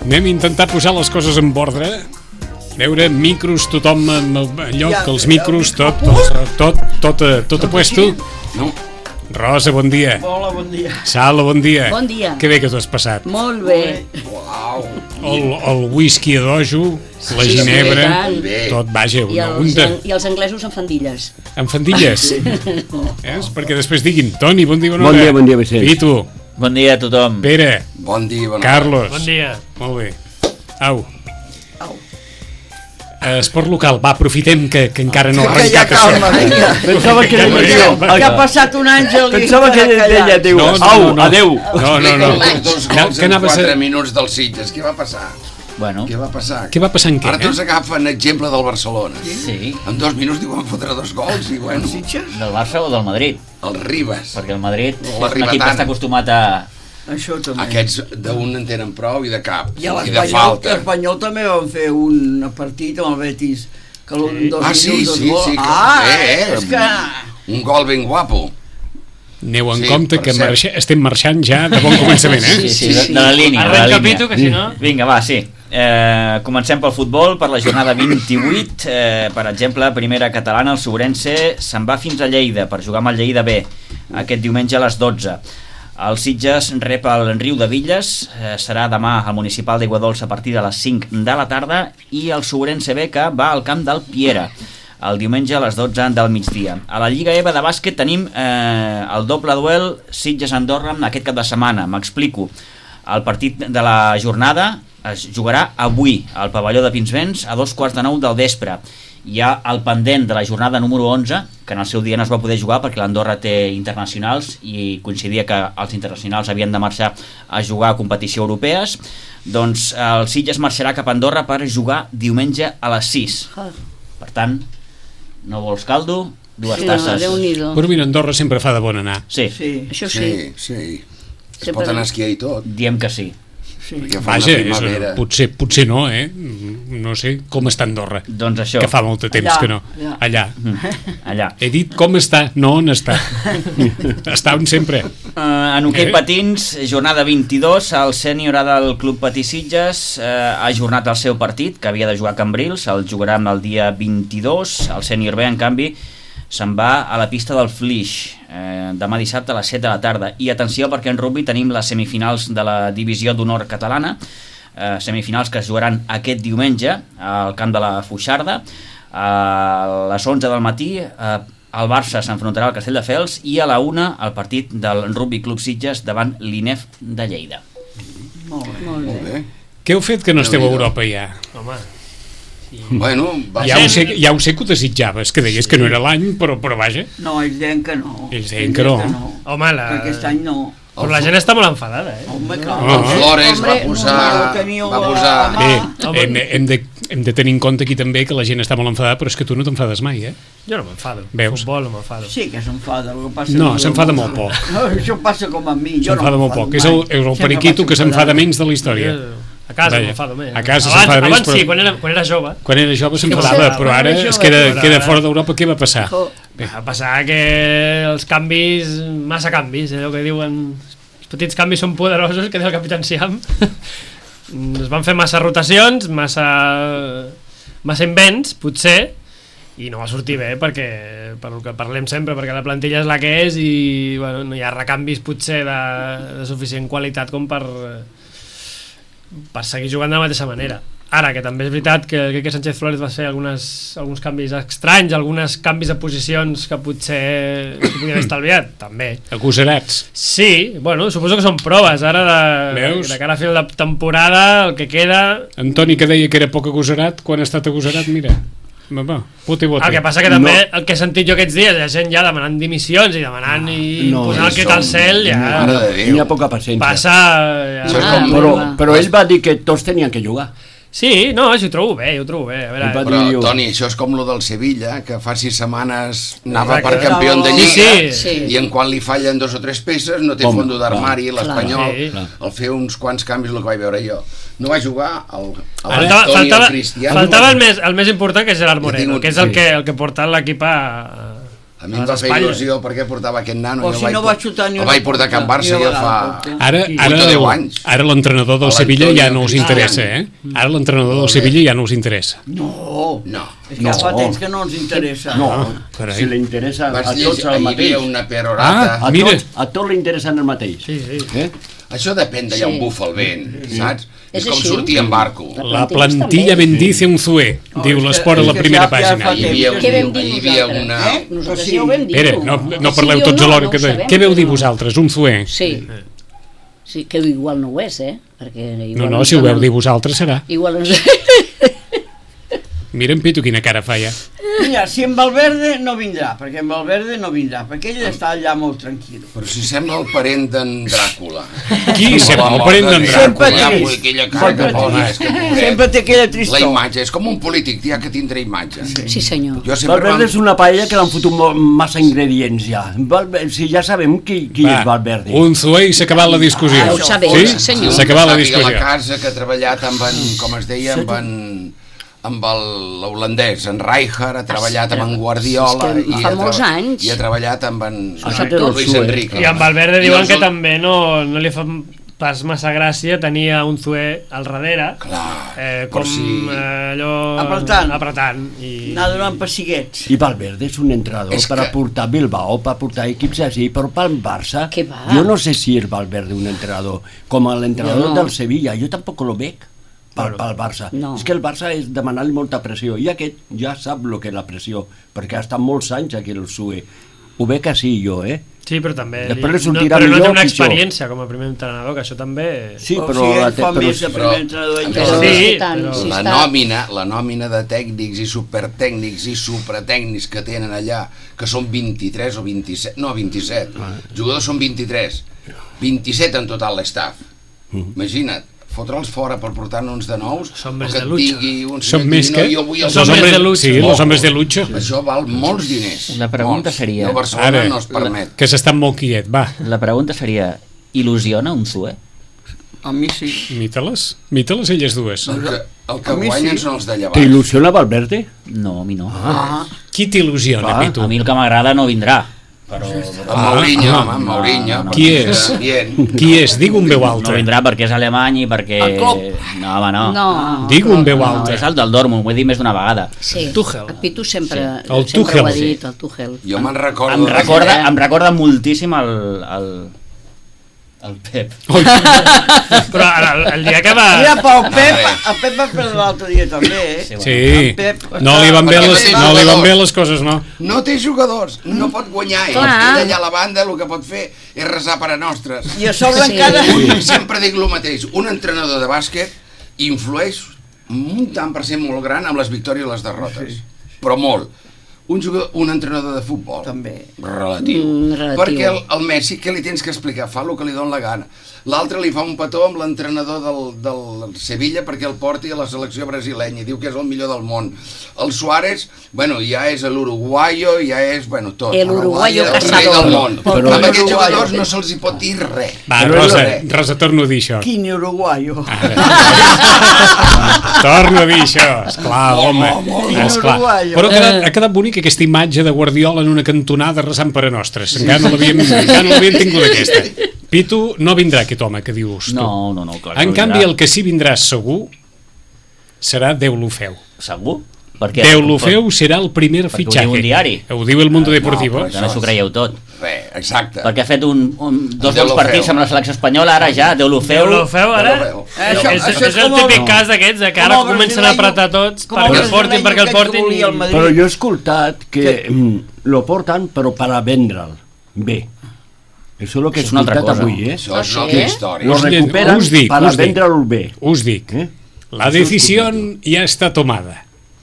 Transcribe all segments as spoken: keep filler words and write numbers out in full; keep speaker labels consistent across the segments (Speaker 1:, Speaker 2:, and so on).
Speaker 1: Anem a intentar posar les coses en ordre. Veure, micros, tothom amb allò, que els micros, tot, tot, tot, tot, tot a puesto.
Speaker 2: No.
Speaker 1: Rosa, bon dia.
Speaker 3: Hola, bon dia.
Speaker 1: Sala, bon dia.
Speaker 4: Bon dia.
Speaker 1: Que bé que t'ho has passat.
Speaker 4: Molt bé.
Speaker 2: Uau.
Speaker 1: El, el whisky a dojo, la
Speaker 4: Sí,
Speaker 1: ginebra,
Speaker 4: sí,
Speaker 2: bé.
Speaker 1: tot, vaja,
Speaker 4: I
Speaker 1: una
Speaker 4: els,
Speaker 1: unta.
Speaker 4: I els anglesos amb fandilles.
Speaker 1: Amb fandilles. Eh? Perquè després diguin, Toni, bon dia, bona
Speaker 5: Bon
Speaker 1: hora.
Speaker 5: dia, bon dia, Vicent.
Speaker 1: I tu,
Speaker 6: Bon dia a tothom.
Speaker 1: Pere,
Speaker 2: Bon dia, bona
Speaker 1: Carlos.
Speaker 3: Bon dia.
Speaker 1: Molt bé. Au.
Speaker 4: Au.
Speaker 1: Eh, Esport local, va, aprofitem que, que encara no ha
Speaker 3: Que ja
Speaker 1: arrencat
Speaker 3: calma,
Speaker 1: això.
Speaker 3: vinga.
Speaker 5: Pensava que
Speaker 1: Ja,
Speaker 5: deia,
Speaker 1: ja,
Speaker 3: Que ha passat un àngel i
Speaker 5: pensava que
Speaker 3: estarà
Speaker 5: deia,
Speaker 3: callat.
Speaker 5: diu,
Speaker 1: No, no,
Speaker 5: au,
Speaker 1: no, no.
Speaker 5: adeu.
Speaker 1: No, no, no.
Speaker 2: Els dos
Speaker 1: Que-
Speaker 2: gols
Speaker 1: que
Speaker 2: en
Speaker 1: anaves a-
Speaker 2: quatre minuts dels Sitges. Què va passar?
Speaker 6: Bueno,
Speaker 2: Què va passar?
Speaker 1: Què va passar en què?
Speaker 2: Ara tots
Speaker 1: Eh?
Speaker 2: agafen exemple del Barcelona.
Speaker 6: sí.
Speaker 2: En dos minuts diuen fotre dos gols i bueno,
Speaker 6: Del Barça o del Madrid?
Speaker 2: el Ribas.
Speaker 6: Perquè el Madrid
Speaker 2: La
Speaker 6: és un equip
Speaker 2: Ribetana.
Speaker 6: que està acostumat a...
Speaker 3: Això també.
Speaker 2: Aquests d'un en tenen prou i de cap.
Speaker 3: I a
Speaker 2: I de
Speaker 3: l'Espanyol
Speaker 2: falta.
Speaker 3: l'Espanyol també van fer un partit amb el Betis que sí. dos
Speaker 2: Ah, sí,
Speaker 3: minuts
Speaker 2: sí,
Speaker 3: dos
Speaker 2: sí,
Speaker 3: gols.
Speaker 2: que-
Speaker 3: Ah,
Speaker 2: eh, eh,
Speaker 3: és que...
Speaker 2: Un gol ben guapo.
Speaker 1: Aneu en
Speaker 2: Sí,
Speaker 1: compte
Speaker 2: per
Speaker 1: que
Speaker 2: cert.
Speaker 1: marxa, estem marxant ja de bon començament, eh?
Speaker 6: Sí, sí, de, de la línia. de la
Speaker 7: Arrenca
Speaker 6: línia.
Speaker 7: Pitu, que si no...
Speaker 6: Vinga, va, sí. Eh, comencem pel futbol, per la jornada vint-i-vuit. Eh, per exemple, primera catalana, el Sobrense se'n va fins a Lleida per jugar amb el Lleida B aquest diumenge a les dotze. El Sitges rep el Riu de Villes, eh, serà demà al Municipal d'Aiguadols a partir de les cinc de la tarda, i el Sobrense B, que va al camp del Piera el diumenge a les dotze del migdia. A la Lliga EVA de bàsquet tenim eh, el doble duel Sitges-Andorra aquest cap de setmana. M'explico. El partit de la jornada es jugarà avui al pavelló de Pinsbens a dos quarts de nou del vespre. Hi ha el pendent de la jornada número onze, que en el seu dia no es va poder jugar perquè l'Andorra té internacionals i coincidia que els internacionals havien de marxar a jugar a competició europees. Doncs el Sitges marxarà cap a Andorra per jugar diumenge a les sis.
Speaker 4: Ah.
Speaker 6: Per tant, no vols caldo? Dues
Speaker 4: Sí,
Speaker 6: tasses.
Speaker 4: Déu-n'hi-do.
Speaker 1: Però mira, Andorra sempre fa de bon anar.
Speaker 6: Sí,
Speaker 3: Sí,
Speaker 4: Això sí.
Speaker 2: Sí, sí. Es
Speaker 4: Sempre
Speaker 2: pot anar a
Speaker 4: bé.
Speaker 2: esquiar i tot.
Speaker 6: diem que sí.
Speaker 3: sí.
Speaker 2: Perquè fa
Speaker 1: Vaja,
Speaker 2: una
Speaker 1: és,
Speaker 2: primavera.
Speaker 1: potser, potser no, eh? No sé com està Andorra,
Speaker 6: Doncs això,
Speaker 1: que fa molt de temps
Speaker 3: Allà,
Speaker 1: que no.
Speaker 3: allà.
Speaker 1: Allà.
Speaker 6: mm, allà.
Speaker 1: He dit com està, no on està. Està on sempre.
Speaker 6: Uh, en hoquei
Speaker 1: Eh?
Speaker 6: patins, jornada vint-i-dos, el sènior A del Club Patí Sitges uh, ha ajornat el seu partit, que havia de jugar a Cambrils, el jugarà el dia vint-i-dos. El sènior B, en canvi, se'n va a la pista del Flix, eh, demà dissabte a les set de la tarda. I atenció, perquè en rugby tenim les semifinals de la divisió d'honor catalana, eh, semifinals que es jugaran aquest diumenge al camp de la Fuixarda a les onze del matí. eh, el Barça s'enfrontarà al Castelldefels i a la una el partit del Rugby Club Sitges davant l'I N E F de Lleida.
Speaker 3: Molt bé.
Speaker 4: Molt
Speaker 2: Molt
Speaker 4: bé.
Speaker 2: bé.
Speaker 1: Què heu fet que no esteu a
Speaker 2: Déu-n'hi-do.
Speaker 1: Europa ja?
Speaker 7: Home,
Speaker 2: Bueno, va
Speaker 1: Ja ho,
Speaker 2: ser...
Speaker 1: sé, ja ho sé que ho desitjaves, que deies que no era l'any, però, però vaja.
Speaker 3: No, ells deien que no.
Speaker 1: Ells deien que no.
Speaker 7: home, la...
Speaker 3: Que aquest any no.
Speaker 7: Però la gent està molt enfadada, eh?
Speaker 3: Home, clar.
Speaker 1: Oh.
Speaker 2: El Flores va
Speaker 4: Hombre,
Speaker 2: posar...
Speaker 3: no, no teniu
Speaker 2: Va
Speaker 3: a-
Speaker 2: posar...
Speaker 3: a mà.
Speaker 1: Bé,
Speaker 7: home.
Speaker 1: hem, hem, de, hem de tenir en compte aquí també que la gent està molt enfadada, però és que tu no t'enfades mai, eh?
Speaker 7: Jo no m'enfado.
Speaker 1: Veus?
Speaker 7: Futbol no m'enfado.
Speaker 3: Sí que s'enfada, el que passa...
Speaker 1: No,
Speaker 3: que-
Speaker 1: s'enfada molt poc.
Speaker 3: Això passa com a mi, jo no
Speaker 1: S'enfada molt poc. És el, és el periquito que s'enfada menys de la història.
Speaker 7: Jo, a casa
Speaker 1: Vaja,
Speaker 7: m'enfado més.
Speaker 1: a casa
Speaker 7: abans,
Speaker 1: s'enfada menys,
Speaker 7: abans
Speaker 1: però-
Speaker 7: sí, quan era, quan era jove.
Speaker 1: Quan era jove
Speaker 4: Sí,
Speaker 1: s'enfadava,
Speaker 4: sí,
Speaker 1: però
Speaker 4: quan
Speaker 1: ara
Speaker 4: era
Speaker 1: es
Speaker 4: jove,
Speaker 1: queda,
Speaker 7: però
Speaker 1: queda
Speaker 7: ara-
Speaker 1: fora d'Europa. Què va passar?
Speaker 4: Jo,
Speaker 7: Va passar que els canvis, massa canvis, allò que diuen, els petits canvis són poderosos, que diu el Capitán Siam. Es van fer massa rotacions, massa, massa invents, potser, i no va sortir bé perquè, per el que parlem sempre, perquè la plantilla és la que és i bueno, no hi ha recanvis potser de, de suficient qualitat com per, per seguir jugant de la mateixa manera. Ara, que també és veritat que el Quique Sánchez Flores va fer algunes, alguns canvis estranys, alguns canvis de posicions que potser s'ho podia haver estalviat, també.
Speaker 1: Agosarats.
Speaker 7: Sí, bueno, suposo que són proves ara de,
Speaker 1: Veus?
Speaker 7: de cara a final de temporada, el que queda.
Speaker 1: Antoni, que deia que era poc agosarat, quan ha estat agosarat, mira. Va, va, bote, bote.
Speaker 7: El que passa que també,
Speaker 5: No.
Speaker 7: el que he sentit jo aquests dies, hi ha gent ja demanant dimissions i demanant i
Speaker 5: No,
Speaker 7: posant el crit
Speaker 2: som-
Speaker 7: al cel, ja
Speaker 2: Mare de Déu.
Speaker 5: N'hi ha poca paciència.
Speaker 7: passa... Ja...
Speaker 2: Això és
Speaker 4: Ah,
Speaker 2: com...
Speaker 5: Però,
Speaker 4: va.
Speaker 5: però ell va dir que tots tenien que jugar.
Speaker 7: Sí, no, jo ho trobo bé, jo ho trobo bé. A veure,
Speaker 5: Ell va
Speaker 2: Però,
Speaker 5: dir-
Speaker 2: Toni, això és com lo del Sevilla, que fa sis setmanes anava
Speaker 7: Exacte.
Speaker 2: per campió de
Speaker 7: Sí,
Speaker 2: Lliga
Speaker 7: sí.
Speaker 4: Sí.
Speaker 2: i en quan li fallen dos o tres peces no té
Speaker 5: Home,
Speaker 2: fondo d'armari,
Speaker 5: clar.
Speaker 2: l'Espanyol
Speaker 7: Clar,
Speaker 5: sí.
Speaker 2: el fer uns quants canvis, el que vaig veure jo. No va jugar el, el
Speaker 7: Faltava,
Speaker 2: Toni,
Speaker 7: faltava,
Speaker 2: el Cristiano.
Speaker 7: faltava el, més, el més important, que és Gerard Moreno,
Speaker 2: tingut-
Speaker 7: que és el
Speaker 5: sí.
Speaker 7: que, el que porta l'equip a,
Speaker 2: A A mi em va fer il·lusió perquè portava aquest nano.
Speaker 3: O si no va xutar ni
Speaker 2: el
Speaker 3: una
Speaker 2: vaig portar a Can Barça ja fa...
Speaker 1: Ara, ara,
Speaker 2: deu anys.
Speaker 1: ara l'entrenador del
Speaker 2: A
Speaker 1: Sevilla ja
Speaker 2: l'Antonio
Speaker 1: no us
Speaker 2: Cristiano.
Speaker 1: interessa, eh? Ara l'entrenador del Sevilla ja no us interessa.
Speaker 3: No,
Speaker 2: No.
Speaker 3: és que fa temps que no ens interessa.
Speaker 5: No,
Speaker 1: carai.
Speaker 5: si li interessa a
Speaker 2: Vas
Speaker 5: tots
Speaker 2: llegir,
Speaker 5: el
Speaker 2: hi
Speaker 5: mateix.
Speaker 2: havia una perorata.
Speaker 1: Ah,
Speaker 5: A
Speaker 1: mira.
Speaker 5: tots, a tots li interessa el mateix.
Speaker 7: Sí, sí.
Speaker 5: Eh?
Speaker 2: Això depèn d'allà on
Speaker 4: Sí.
Speaker 2: bufa el vent, saps?
Speaker 4: És
Speaker 2: És com
Speaker 4: així.
Speaker 2: sortir en barco.
Speaker 1: La plantilla bendice un Zue, diu
Speaker 3: és que-
Speaker 1: l'esport a
Speaker 3: és
Speaker 1: la
Speaker 3: que
Speaker 1: primera
Speaker 3: ja- ja
Speaker 1: pàgina.
Speaker 3: fa
Speaker 2: Hi havia, un,
Speaker 4: Què vam dir
Speaker 2: hi havia
Speaker 4: nosaltres?
Speaker 2: una...
Speaker 3: Eh?
Speaker 4: Nosaltres
Speaker 3: Sí.
Speaker 4: ja ho vam dir.
Speaker 1: Espera, no, no
Speaker 4: Sí
Speaker 1: parleu
Speaker 4: o
Speaker 1: tots
Speaker 4: no,
Speaker 1: alhora.
Speaker 4: no
Speaker 1: que
Speaker 4: ho sabem,
Speaker 1: Què veu dir
Speaker 4: però-
Speaker 1: vosaltres, un Zue?
Speaker 4: Sí. Sí, que igual no ho és, eh? Perquè
Speaker 1: No,
Speaker 4: igual
Speaker 1: no,
Speaker 4: ens
Speaker 1: si ho veu
Speaker 4: donen-
Speaker 1: dir vosaltres serà.
Speaker 4: Igual ens...
Speaker 1: Mira en Pitu quina cara fa ja.
Speaker 3: Mira, si en Valverde no vindrà, perquè en Valverde no vindrà, perquè ell està allà molt tranquil.
Speaker 2: Però si sembla el parent d'en Dràcula.
Speaker 1: Qui sembla el parent d'en
Speaker 3: Sempre
Speaker 1: Dràcula?
Speaker 3: trist.
Speaker 2: Ui, aquella cara que
Speaker 3: Sempre
Speaker 2: posa,
Speaker 3: trist.
Speaker 2: és que pobret.
Speaker 3: Sempre té aquella
Speaker 2: La
Speaker 3: tristor.
Speaker 2: imatge, és com un polític, ja que tindrà imatge.
Speaker 4: Sí, senyor.
Speaker 2: Jo sempre
Speaker 5: Valverde és
Speaker 2: vam...
Speaker 5: una paella que l'han fotut mo- massa ingredients ja. Valverde, si ja sabem qui, qui és Valverde.
Speaker 1: un Zue i s'ha acabat la discussió.
Speaker 4: Ah, ho sabem,
Speaker 1: sí?
Speaker 4: sí, senyor.
Speaker 1: S'ha acabat la
Speaker 2: Sàpiga
Speaker 1: discussió.
Speaker 2: la casa que ha treballat amb en, com es deia, amb en amb el- l'holandès, en Rijkaard, ha treballat amb en Guardiola
Speaker 4: És que
Speaker 2: i
Speaker 4: fa
Speaker 2: ha
Speaker 4: molts
Speaker 2: tra-
Speaker 4: anys.
Speaker 2: i ha treballat amb en
Speaker 5: sap tot.
Speaker 2: Luis Enrique.
Speaker 7: I amb Valverde
Speaker 2: I
Speaker 7: diuen
Speaker 2: els
Speaker 7: que
Speaker 2: ul-
Speaker 7: també no, no li fa pas massa gràcia tenir a un Zue al darrere,
Speaker 2: Clar,
Speaker 7: eh,
Speaker 2: per
Speaker 7: com
Speaker 2: si-
Speaker 7: eh, allò...
Speaker 3: Apretant.
Speaker 7: apretant i...
Speaker 3: Anar donant pessiguets.
Speaker 5: I Valverde és un entrenador
Speaker 2: És
Speaker 5: per
Speaker 2: que-
Speaker 5: a portar Bilbao, per portar equips així, però pel Barça,
Speaker 4: Què va?
Speaker 5: jo no sé si és Valverde un entrenador, com l'entrenador
Speaker 4: Jo no.
Speaker 5: del Sevilla, jo tampoc lo veig pel, pel Barça.
Speaker 4: No.
Speaker 5: És que el Barça és demanar-li molta pressió, i aquest ja sap el que és la pressió, perquè ha estat molts anys aquí el Sue. Ho veig així jo, eh?
Speaker 7: Sí, però també...
Speaker 5: Després li
Speaker 7: no,
Speaker 5: sortirà
Speaker 7: però no té
Speaker 5: millor
Speaker 7: una
Speaker 5: o pitjor.
Speaker 7: experiència com a primer entrenador, que això també...
Speaker 5: Sí,
Speaker 3: O
Speaker 5: però...
Speaker 3: sigui,
Speaker 5: la
Speaker 3: ell
Speaker 5: té-
Speaker 3: fa
Speaker 5: però-
Speaker 3: més de primer entrenador. ell
Speaker 2: però-
Speaker 3: fa-
Speaker 7: Sí,
Speaker 4: Sí, tant,
Speaker 7: però-
Speaker 4: sí
Speaker 2: la
Speaker 4: està...
Speaker 2: nòmina, la nòmina de tècnics i supertècnics i supratècnics que tenen allà, que són vint-i-tres o vint-i-set, no, vint-i-set, jugadors són vint-i-tres, vint-i-set en total l'estaf. Imagina't, fotre'ls fora per portar-nos de nous,
Speaker 7: Són
Speaker 2: o
Speaker 7: més
Speaker 2: que
Speaker 7: de
Speaker 2: et
Speaker 7: lucha.
Speaker 2: digui un
Speaker 1: Són
Speaker 2: senyor,
Speaker 1: més
Speaker 2: no,
Speaker 1: que...
Speaker 2: jo vull els
Speaker 7: Són
Speaker 1: Los
Speaker 7: més de
Speaker 1: hombres,
Speaker 7: lucha.
Speaker 1: sí, los hombres de lucha.
Speaker 2: Això val molts diners.
Speaker 6: La pregunta
Speaker 2: molts.
Speaker 6: seria-
Speaker 2: I el Barcelona
Speaker 1: Ara,
Speaker 2: no es permet.
Speaker 1: que s'està molt quiet, va,
Speaker 6: La pregunta seria, il·lusiona un Zue?
Speaker 3: A mi sí.
Speaker 1: mita-les, mita-les elles dues.
Speaker 2: El que, el que
Speaker 3: A mi
Speaker 2: guanyen
Speaker 3: sí.
Speaker 2: són els de llevar.
Speaker 5: T'il·lusiona Valverde?
Speaker 6: No, a mi no.
Speaker 1: Qui t'il·lusiona,
Speaker 5: Va,
Speaker 1: Pitu?
Speaker 6: A mi el que m'agrada no vindrà. Però,
Speaker 2: Amb Mourinho,
Speaker 1: Ah,
Speaker 2: home, amb Mourinho.
Speaker 6: no,
Speaker 2: perquè
Speaker 1: Qui és?
Speaker 2: Bien.
Speaker 1: Qui és? Digue un veu
Speaker 6: no
Speaker 1: altre.
Speaker 6: vindrà perquè és alemany i perquè...
Speaker 3: El Klopp.
Speaker 6: No, home, no.
Speaker 4: No,
Speaker 1: Digue un veu
Speaker 6: No,
Speaker 1: altre.
Speaker 6: és el del Dortmund, ho he dit més d'una vegada.
Speaker 4: sí.
Speaker 7: Tuchel.
Speaker 4: El Pitu sempre,
Speaker 1: Sí. El
Speaker 4: sempre
Speaker 1: Tuchel.
Speaker 4: ho ha dit, el Tuchel.
Speaker 2: Jo me'n recordo...
Speaker 6: Em
Speaker 2: de-
Speaker 6: recorda, em recorda moltíssim el, el, el Pep.
Speaker 7: Però el, el dia que va...
Speaker 3: Mira, però el Pep,
Speaker 2: Vale.
Speaker 3: el Pep va perdre l'altre dia també, eh?
Speaker 1: Sí,
Speaker 3: El Pep
Speaker 1: no li van bé
Speaker 2: Perquè
Speaker 1: les,
Speaker 2: té
Speaker 1: no li van bé
Speaker 2: jugadors.
Speaker 1: les coses, no.
Speaker 2: No té jugadors, no pot guanyar. Ell,
Speaker 4: Clar.
Speaker 2: ell allà a la banda el que pot fer és resar per a nostres.
Speaker 3: I a sobre
Speaker 4: Sí.
Speaker 3: encara...
Speaker 2: Sempre dic el mateix, un entrenador de bàsquet influeix un tant per cent molt gran amb les victòries i les derrotes, però molt. Un, jugador, un entrenador de futbol
Speaker 3: També.
Speaker 2: relatiu,
Speaker 4: Mm, relatiu.
Speaker 2: perquè el, el Messi, què li tens que explicar? Fa el que li dona la gana. L'altre li fa un petó amb l'entrenador del, del Sevilla perquè el porti a la selecció brasilenya, diu que és el millor del món. El Suárez, bueno, ja és l'uruguaio, ja és, bueno, tot.
Speaker 4: El uruguayo
Speaker 2: el rei
Speaker 4: cazador.
Speaker 2: del món.
Speaker 5: Però-
Speaker 2: Però amb aquests
Speaker 3: Uruguayo.
Speaker 2: jugadors no se'ls hi pot dir res.
Speaker 1: Va,
Speaker 2: Però
Speaker 1: Rosa,
Speaker 2: res.
Speaker 1: Rosa, torno a dir això.
Speaker 3: Quin uruguaio.
Speaker 1: Torno a dir això, esclar, home, esclar.
Speaker 3: Uruguayo.
Speaker 1: Però ha quedat, ha quedat bonic aquesta imatge de Guardiola en una cantonada resant per a nostres. Encara no l'havíem encara no l'havíem tingut aquesta. Pitu, no vindrà aquest home que dius tu.
Speaker 6: No, no, no, clar que
Speaker 1: En
Speaker 6: no
Speaker 1: canvi,
Speaker 6: vindrà.
Speaker 1: el que sí vindrà segur serà Déu lo feu.
Speaker 6: Segur? Per què?
Speaker 1: Déu lo feu serà el primer
Speaker 6: Perquè ho
Speaker 1: fitxatge.
Speaker 6: diu un diari.
Speaker 1: Ho diu el Mundo Deportivo.
Speaker 2: No,
Speaker 6: Ja no s'ho creieu tot.
Speaker 2: Res, exacte.
Speaker 6: Perquè ha fet un, un, dos
Speaker 2: Déu
Speaker 6: bons
Speaker 2: lo
Speaker 6: partits
Speaker 2: feu.
Speaker 6: amb la selecció espanyola, ara ja, Déu lo feu.
Speaker 7: Déu lo feu, ara?
Speaker 2: Déu lo feu.
Speaker 3: Eh, això-
Speaker 7: és,
Speaker 3: això
Speaker 7: és,
Speaker 3: és
Speaker 7: el
Speaker 3: com el-
Speaker 7: típic cas d'aquests, de que ara
Speaker 3: com el
Speaker 7: comencen a
Speaker 3: brasileño-
Speaker 7: apretar tots
Speaker 3: com el
Speaker 7: perquè el
Speaker 3: brasileño
Speaker 7: portin, perquè el
Speaker 3: aquell que
Speaker 7: portin...
Speaker 3: volia el
Speaker 7: i-
Speaker 3: Madrid.
Speaker 5: Però jo he escoltat que mm, lo porten però per a vendre'l bé. Això és el que he
Speaker 6: Això és una altra
Speaker 5: escoltat
Speaker 6: cosa.
Speaker 5: avui, eh?
Speaker 2: Això és una
Speaker 4: Ah,
Speaker 2: altra
Speaker 4: sí?
Speaker 2: història.
Speaker 5: Lo
Speaker 1: Us dic-
Speaker 5: recuperen
Speaker 1: us dic,
Speaker 5: per a
Speaker 1: us dic.
Speaker 5: vendre'l bé.
Speaker 1: Us dic,
Speaker 5: ¿Eh?
Speaker 1: la decisión ya está tomada.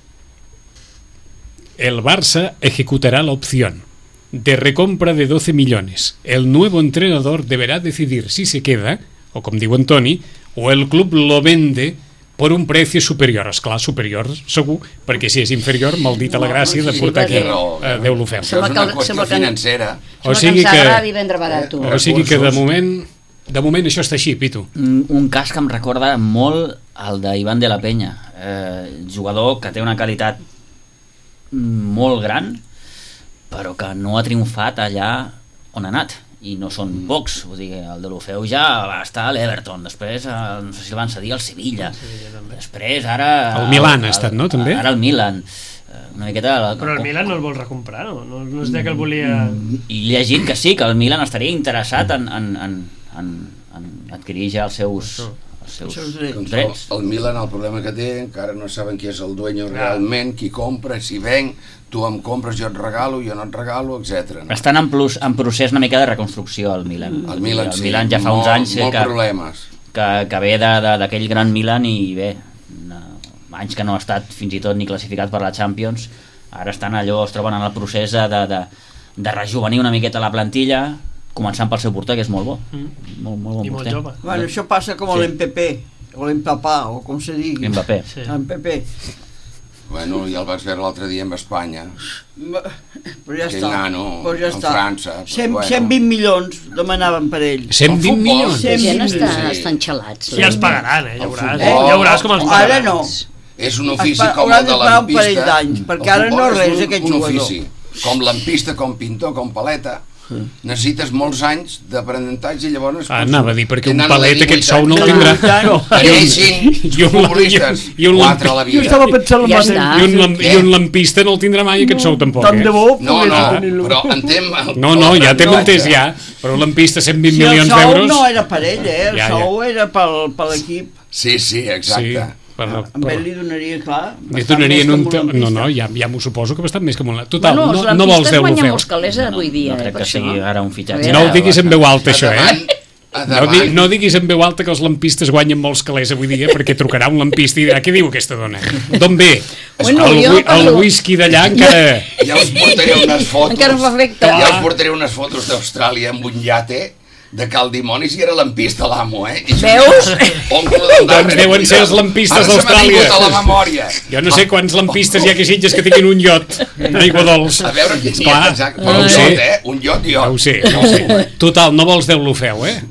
Speaker 1: El Barça ejecutará la opción de recompra de doce millones. El nuevo entrenador deberá decidir si se queda, o como diu Antoni, o el club lo vende por un precio superior. Esclar, superior segur, perquè si és inferior, maldita la gràcia de
Speaker 4: sí,
Speaker 1: portar aquí
Speaker 4: perquè-
Speaker 1: a Déu lo feu.
Speaker 2: Això és
Speaker 4: Sembla
Speaker 2: una
Speaker 4: que-
Speaker 2: qüestió
Speaker 4: sembla que-
Speaker 2: financera.
Speaker 1: O
Speaker 4: O
Speaker 1: sigui
Speaker 4: sigui que...
Speaker 1: que-
Speaker 4: ens agradi vendre barat.
Speaker 1: O sigui que de moment, de moment això està així, Pitu.
Speaker 6: Un, un cas que em recorda molt el d'Ivan de la Penya, eh, jugador que té una qualitat molt gran, però que no ha triomfat allà on ha anat, i no són pocs, vull dir, el de l'Ofeu ja va estar a l'Everton, després eh, no sé si el van cedir al Sevilla, després ara...
Speaker 1: El Milan ha estat, no, també?
Speaker 6: Ara el Milan, una miqueta...
Speaker 7: Però el Milan no el vol recomprar, no? No, no és de que el volia...
Speaker 6: I llegint que sí, que el Milan estaria interessat en, en, en, en, en adquirir ja els seus... els seus
Speaker 3: Els seus
Speaker 6: drets.
Speaker 2: El, el Milan, el problema que té, encara no saben qui és el dueño realment, qui compra, si venc, tu em compres, jo et regalo, jo no et regalo, etcètera. No?
Speaker 6: Estan en, plus, en procés una mica de reconstrucció al Milan.
Speaker 2: El Milan,
Speaker 6: el
Speaker 2: sí,
Speaker 6: Milan ja fa
Speaker 2: molt,
Speaker 6: uns anys
Speaker 2: molt
Speaker 6: que,
Speaker 2: problemes.
Speaker 6: que, que ve de- de- d'aquell gran Milan i bé, una, anys que no ha estat fins i tot ni classificat per la Champions, ara estan allò, es troben en el procés de, de, de, de rejuvenir una miqueta la plantilla, començant pel seu porter, que és molt bo.
Speaker 7: Mm.
Speaker 6: Molt, molt bon
Speaker 7: I molt
Speaker 6: porter.
Speaker 7: jove.
Speaker 3: Bueno, això passa com a
Speaker 6: Sí.
Speaker 3: l'M P P, o l'Empapà, o com se digui.
Speaker 6: Mbappé.
Speaker 7: Sí.
Speaker 3: l'M P P.
Speaker 2: Bueno, ja el vaig veure l'altre dia amb Espanya.
Speaker 3: Però ja
Speaker 2: Aquell
Speaker 3: està.
Speaker 2: nano,
Speaker 3: Però ja
Speaker 2: en
Speaker 3: està.
Speaker 2: França, però
Speaker 3: cent,
Speaker 2: bueno.
Speaker 3: cent vint milions demanaven per ell.
Speaker 1: cent vint
Speaker 2: El futbol,
Speaker 1: milions.
Speaker 3: sí.
Speaker 4: La gent
Speaker 3: Sí,
Speaker 4: està,
Speaker 2: sí.
Speaker 4: estan xalats.
Speaker 7: I els pagaran, eh? Ja
Speaker 2: El
Speaker 7: veuràs,
Speaker 2: futbol-
Speaker 7: ja veuràs com els
Speaker 3: Ara
Speaker 7: pagaran.
Speaker 3: no.
Speaker 2: És un ofici
Speaker 3: Es pa-
Speaker 2: com
Speaker 3: haurà
Speaker 2: el
Speaker 3: de
Speaker 2: de
Speaker 3: pagar un parell
Speaker 2: lampista.
Speaker 3: d'anys, perquè
Speaker 2: El
Speaker 3: ara no
Speaker 2: futbol
Speaker 3: res,
Speaker 2: un,
Speaker 3: aquest
Speaker 2: un
Speaker 3: jugador.
Speaker 2: ofici. Com lampista, com pintor, com paleta. Necessites molts anys d'aprenentatge i llavors...
Speaker 1: Ah, anava a dir, perquè un
Speaker 2: Tenen de
Speaker 1: palet aquest
Speaker 2: divuit
Speaker 1: sou no el
Speaker 2: anys.
Speaker 1: tindrà.
Speaker 3: No.
Speaker 2: Tenia cinc
Speaker 1: I un-
Speaker 2: futbolistes,
Speaker 1: i un-
Speaker 2: quatre a la
Speaker 3: Jo
Speaker 2: vida.
Speaker 3: estava pensant
Speaker 4: Ja
Speaker 3: el mateix.
Speaker 4: està.
Speaker 1: I un, lam-
Speaker 2: Què?
Speaker 1: I un lampista no el tindrà mai aquest sou tampoc,
Speaker 3: Tant de
Speaker 1: eh?
Speaker 3: bo
Speaker 2: No,
Speaker 3: pogués
Speaker 2: no,
Speaker 3: tenir-lo.
Speaker 2: però entenc...
Speaker 1: No, no, ja t'hem
Speaker 2: No,
Speaker 1: entès ja, però un lampista cent vint
Speaker 3: Si el
Speaker 1: milions
Speaker 3: sou
Speaker 1: d'euros...
Speaker 3: no era per ell, eh? El
Speaker 1: Ja, ja.
Speaker 3: sou era pel, per l'equip.
Speaker 2: Sí, sí, exacte.
Speaker 1: Sí, per,
Speaker 3: A
Speaker 1: per,
Speaker 3: ell li donaria, clar...
Speaker 1: li
Speaker 3: bastant
Speaker 1: donarien
Speaker 3: més
Speaker 1: un...
Speaker 3: que
Speaker 1: te-
Speaker 3: a un
Speaker 1: No, no,
Speaker 3: lampista.
Speaker 1: ja, ja m'ho suposo que bastant més que un... Total,
Speaker 4: Bueno, els
Speaker 1: no, no vols
Speaker 4: lampistes
Speaker 1: deu
Speaker 4: guanyen
Speaker 1: l'ofeu.
Speaker 4: molts calés avui dia,
Speaker 6: no
Speaker 4: eh,
Speaker 6: crec
Speaker 4: per
Speaker 6: que
Speaker 4: això.
Speaker 6: sigui ara un fitxatge.
Speaker 1: No ho diguis en veu alta, això,
Speaker 2: Endavant,
Speaker 1: eh? No,
Speaker 2: endavant.
Speaker 1: di, no diguis en veu alta que els lampistes guanyen molts calés avui dia, perquè trucarà un lampista i dirà, què diu aquesta dona? D'on ve?
Speaker 4: Bueno,
Speaker 1: el,
Speaker 4: jo
Speaker 1: whi- el
Speaker 4: parlo-
Speaker 1: whisky d'allà encara...
Speaker 2: Ja us portaré unes fotos.
Speaker 4: Encara m'afecta.
Speaker 2: Ja us portaré unes fotos d'Austràlia amb un iate de cal dimonis i era lampista l'amo, eh? I jo-
Speaker 4: Veus?
Speaker 2: Oncle del
Speaker 1: Doncs deuen ser els lampistes d'Austràlia.
Speaker 2: Ara se m'ha vingut a la memòria.
Speaker 1: Jo no sé quants lampistes hi ha que Sitges que tinguin un iot d'aigua dolç.
Speaker 2: A veure què n'hi ha,
Speaker 1: Clar,
Speaker 2: exacte.
Speaker 1: no
Speaker 2: Però
Speaker 1: ho
Speaker 2: un
Speaker 1: sé.
Speaker 2: iot, eh? Un iot,
Speaker 1: Ja ho
Speaker 2: iot.
Speaker 1: sé, ja ho sé. Total, no vols deu l'ofeu, eh?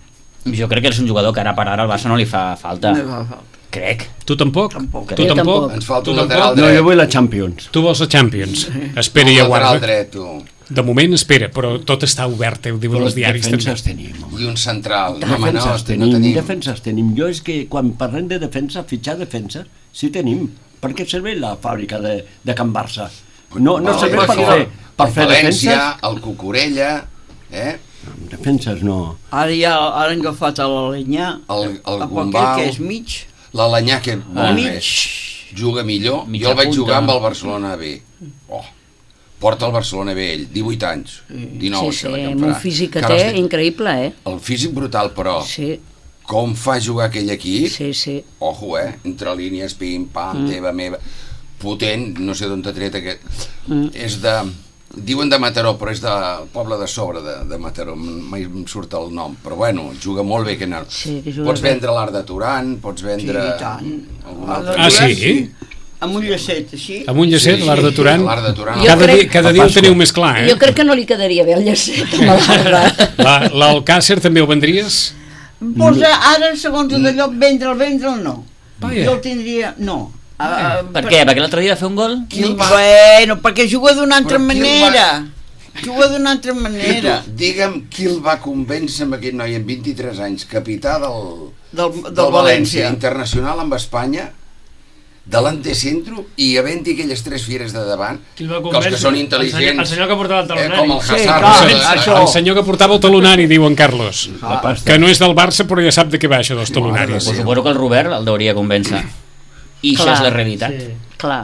Speaker 6: Jo crec que és un jugador que ara per ara al Barça no li fa falta.
Speaker 3: No fa falta.
Speaker 6: Crec.
Speaker 1: Tu tampoc?
Speaker 3: Tampoc.
Speaker 1: Tu
Speaker 4: Jo
Speaker 1: tampoc?
Speaker 4: tampoc.
Speaker 2: Ens falta
Speaker 1: Tu
Speaker 2: un
Speaker 1: tampoc?
Speaker 2: lateral
Speaker 5: No,
Speaker 2: dret.
Speaker 5: jo vull la Champions.
Speaker 1: Tu vols la Champions. Espera i
Speaker 2: Un lateral
Speaker 1: aguarda.
Speaker 2: dret, tu.
Speaker 1: De moment espera, però tot està obert, eh, ho diuen els diaris també.
Speaker 5: defenses tenim. home.
Speaker 2: I un central. No, home, no,
Speaker 5: Defenses
Speaker 2: no
Speaker 5: tenim,
Speaker 2: tenim.
Speaker 5: defenses tenim. Jo és que quan parlem de defensa, fitxar defensa, sí tenim. Per què serveix la fàbrica de, de Can Barça? No, no
Speaker 2: El
Speaker 5: serveix per
Speaker 2: Barça,
Speaker 5: fer, per
Speaker 2: el
Speaker 5: fer
Speaker 2: València,
Speaker 5: defenses?
Speaker 2: el Cucurella, eh?
Speaker 5: Defenses no.
Speaker 3: Ara ja ara han agafat a l'Alenyà,
Speaker 2: El, el
Speaker 3: a aquell
Speaker 2: Gumbau,
Speaker 3: que és mig,
Speaker 2: l'Alenyà, que molt
Speaker 3: mig.
Speaker 2: més. Juga millor.
Speaker 6: Mitja
Speaker 2: Jo el vaig
Speaker 6: punta.
Speaker 2: jugar amb el Barcelona B. Oh, porta el Barcelona B ell, divuit anys, dinou.
Speaker 4: Sí, sí,
Speaker 2: sembla que en
Speaker 4: amb un
Speaker 2: farà.
Speaker 4: físic que
Speaker 2: Encara
Speaker 4: té,
Speaker 2: estic-
Speaker 4: increïble, eh?
Speaker 2: El físic brutal, però
Speaker 4: Sí,
Speaker 2: com fa jugar aquell equip,
Speaker 4: sí, sí.
Speaker 2: ojo, eh? Entre línies, pim, pam,
Speaker 4: Mm.
Speaker 2: teva, meva, potent, no sé d'on t'ha tret aquest... És de... Diuen de Mataró, però és del poble de sobre de, de Mataró, mai em surt el nom, però bueno, juga molt bé. Que no.
Speaker 4: Sí, que juga
Speaker 2: Pots
Speaker 4: bé.
Speaker 2: vendre l'art de Turan, pots
Speaker 3: sí,
Speaker 2: vendre...
Speaker 3: i tant.
Speaker 2: algun altre.
Speaker 1: Ah, sí?
Speaker 3: Amb un llacet, així.
Speaker 1: Amb un llacet,
Speaker 2: Sí,
Speaker 1: l'art de
Speaker 2: sí,
Speaker 1: Turan.
Speaker 2: l'art de Turan.
Speaker 4: Jo
Speaker 1: Cada,
Speaker 4: crec-
Speaker 1: dia, cada dia ho teniu més clar, eh?
Speaker 4: Jo crec que no li quedaria bé el llacet amb l'arbre.
Speaker 1: La- L'Alcàcer també ho vendries?
Speaker 3: Pues ara, segons d'allò, vendre'l, vendre'l, no.
Speaker 1: Vaja.
Speaker 3: Jo el tindria... No. Uh,
Speaker 6: Per què? Perquè l'altre dia va fer un gol?
Speaker 2: Qui el va...
Speaker 3: Bueno, perquè juga d'una altra
Speaker 2: Però qui el
Speaker 3: manera. Juga d'una altra
Speaker 2: I
Speaker 3: manera.
Speaker 2: tu, digue'm qui el va convèncer amb aquest noi amb vint-i-tres anys, capità del,
Speaker 3: Del,
Speaker 2: del,
Speaker 3: del
Speaker 2: València,
Speaker 3: València.
Speaker 2: internacional amb Espanya, davant de centro i havent-hi aquelles tres fires de davant,
Speaker 7: Qui el va
Speaker 2: que els que
Speaker 7: convèncer?
Speaker 2: són
Speaker 7: El senyor-
Speaker 2: intel·ligents,
Speaker 7: el senyor que portava el
Speaker 2: eh,
Speaker 7: talonari.
Speaker 2: com el
Speaker 3: Sí,
Speaker 2: Hazard,
Speaker 3: clar,
Speaker 2: no sé,
Speaker 3: això.
Speaker 1: El senyor que portava el talonari, diu en Carlos.
Speaker 5: La pasta.
Speaker 1: Que no és del Barça, però ja sap de què va això dels talonaris.
Speaker 6: Pues suposo que el Robert el hauria convèncer. I això
Speaker 4: Clar.
Speaker 6: és la realitat.
Speaker 7: Sí.
Speaker 4: Clar.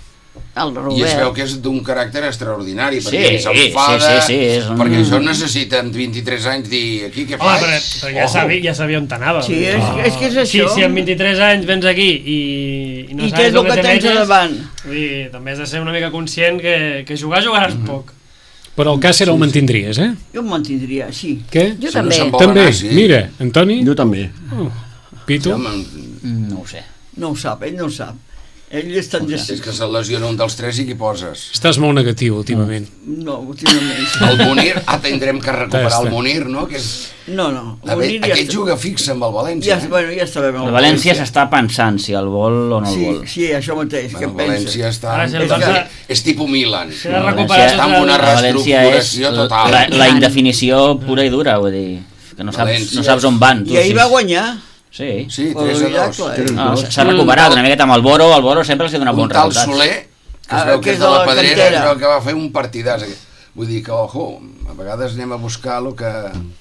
Speaker 4: El
Speaker 2: i es veu
Speaker 4: Robert.
Speaker 2: que és d'un caràcter extraordinari,
Speaker 6: Sí,
Speaker 2: perquè
Speaker 6: sí,
Speaker 2: s'enfada,
Speaker 6: sí, sí, és un-
Speaker 2: perquè això necessita amb vint-i-tres anys dir aquí què
Speaker 7: Home,
Speaker 2: faig?
Speaker 7: però, però ja,
Speaker 2: Ojo.
Speaker 7: sabia, ja sabia on t'anava.
Speaker 3: Sí, és, és que és
Speaker 7: Si,
Speaker 3: això.
Speaker 7: si amb vint-i-tres anys vens aquí i, i no
Speaker 3: I
Speaker 7: sabes
Speaker 3: què és el
Speaker 7: on
Speaker 3: que
Speaker 7: te
Speaker 3: tens a
Speaker 7: metes,
Speaker 3: davant?
Speaker 7: vull dir, també has de ser una mica conscient que, que jugar jugaràs poc.
Speaker 1: Però el Càcer el mantindries, eh?
Speaker 3: Jo em mantindria, sí.
Speaker 1: Què?
Speaker 4: Jo
Speaker 2: Si no
Speaker 4: també.
Speaker 2: se'n vol
Speaker 1: També,
Speaker 2: anar, sí.
Speaker 1: mira, Antoni,
Speaker 5: Jo també.
Speaker 1: Pitu,
Speaker 2: Home,
Speaker 6: No ho sé.
Speaker 3: No ho sap, ell no ho sap. Ell és tan
Speaker 2: És
Speaker 3: decís.
Speaker 2: que se'l lesiona un dels tres i qui poses?
Speaker 1: Estàs molt negatiu últimament.
Speaker 3: No, últimament.
Speaker 2: El Munir, ah, tindrem que recuperar el
Speaker 1: Està.
Speaker 2: Munir, no? Que és...
Speaker 3: No, no.
Speaker 2: A veure,
Speaker 3: Munir
Speaker 2: aquest juga fix amb el València.
Speaker 3: Ja, bueno, ja està bé.
Speaker 6: El València s'està pensant si el vol o no el
Speaker 3: Sí,
Speaker 6: vol.
Speaker 3: sí, això mateix,
Speaker 2: Bueno,
Speaker 3: que
Speaker 2: el València
Speaker 3: pensa.
Speaker 2: està...
Speaker 7: Ara, si el
Speaker 2: és,
Speaker 7: Barça-
Speaker 2: que és tipus Milan.
Speaker 7: S'ha de
Speaker 6: El
Speaker 7: recuperar
Speaker 6: València-
Speaker 2: Està amb una
Speaker 7: tot
Speaker 6: El València és
Speaker 2: reestructuració total.
Speaker 6: la, la indefinició pura i dura, vull dir, que no saps,
Speaker 2: València.
Speaker 6: no saps on van. Tu,
Speaker 3: I ahir
Speaker 6: sí.
Speaker 3: va guanyar.
Speaker 6: Sí.
Speaker 2: Sí,
Speaker 3: Però
Speaker 2: tres a
Speaker 3: ja,
Speaker 2: dos.
Speaker 3: clar,
Speaker 6: No, s'ha s'ha recuperat una miqueta amb el Boro, el Boro sempre els ha donat
Speaker 2: Un
Speaker 6: bons
Speaker 2: tal
Speaker 6: resultats.
Speaker 2: Soler, que es
Speaker 3: Ah,
Speaker 2: veu
Speaker 3: que
Speaker 2: que
Speaker 3: és
Speaker 2: és de
Speaker 3: de
Speaker 2: la
Speaker 3: la
Speaker 2: Pedrera,
Speaker 3: cantera.
Speaker 2: es veu que va fer un partidàs. Vull dir que, ojo, a vegades anem a buscar el que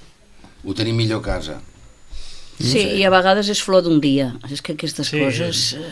Speaker 2: ho tenim millor a casa.
Speaker 4: Sí, i a vegades és flor d'un dia. És que aquestes
Speaker 7: Sí.
Speaker 4: coses... eh,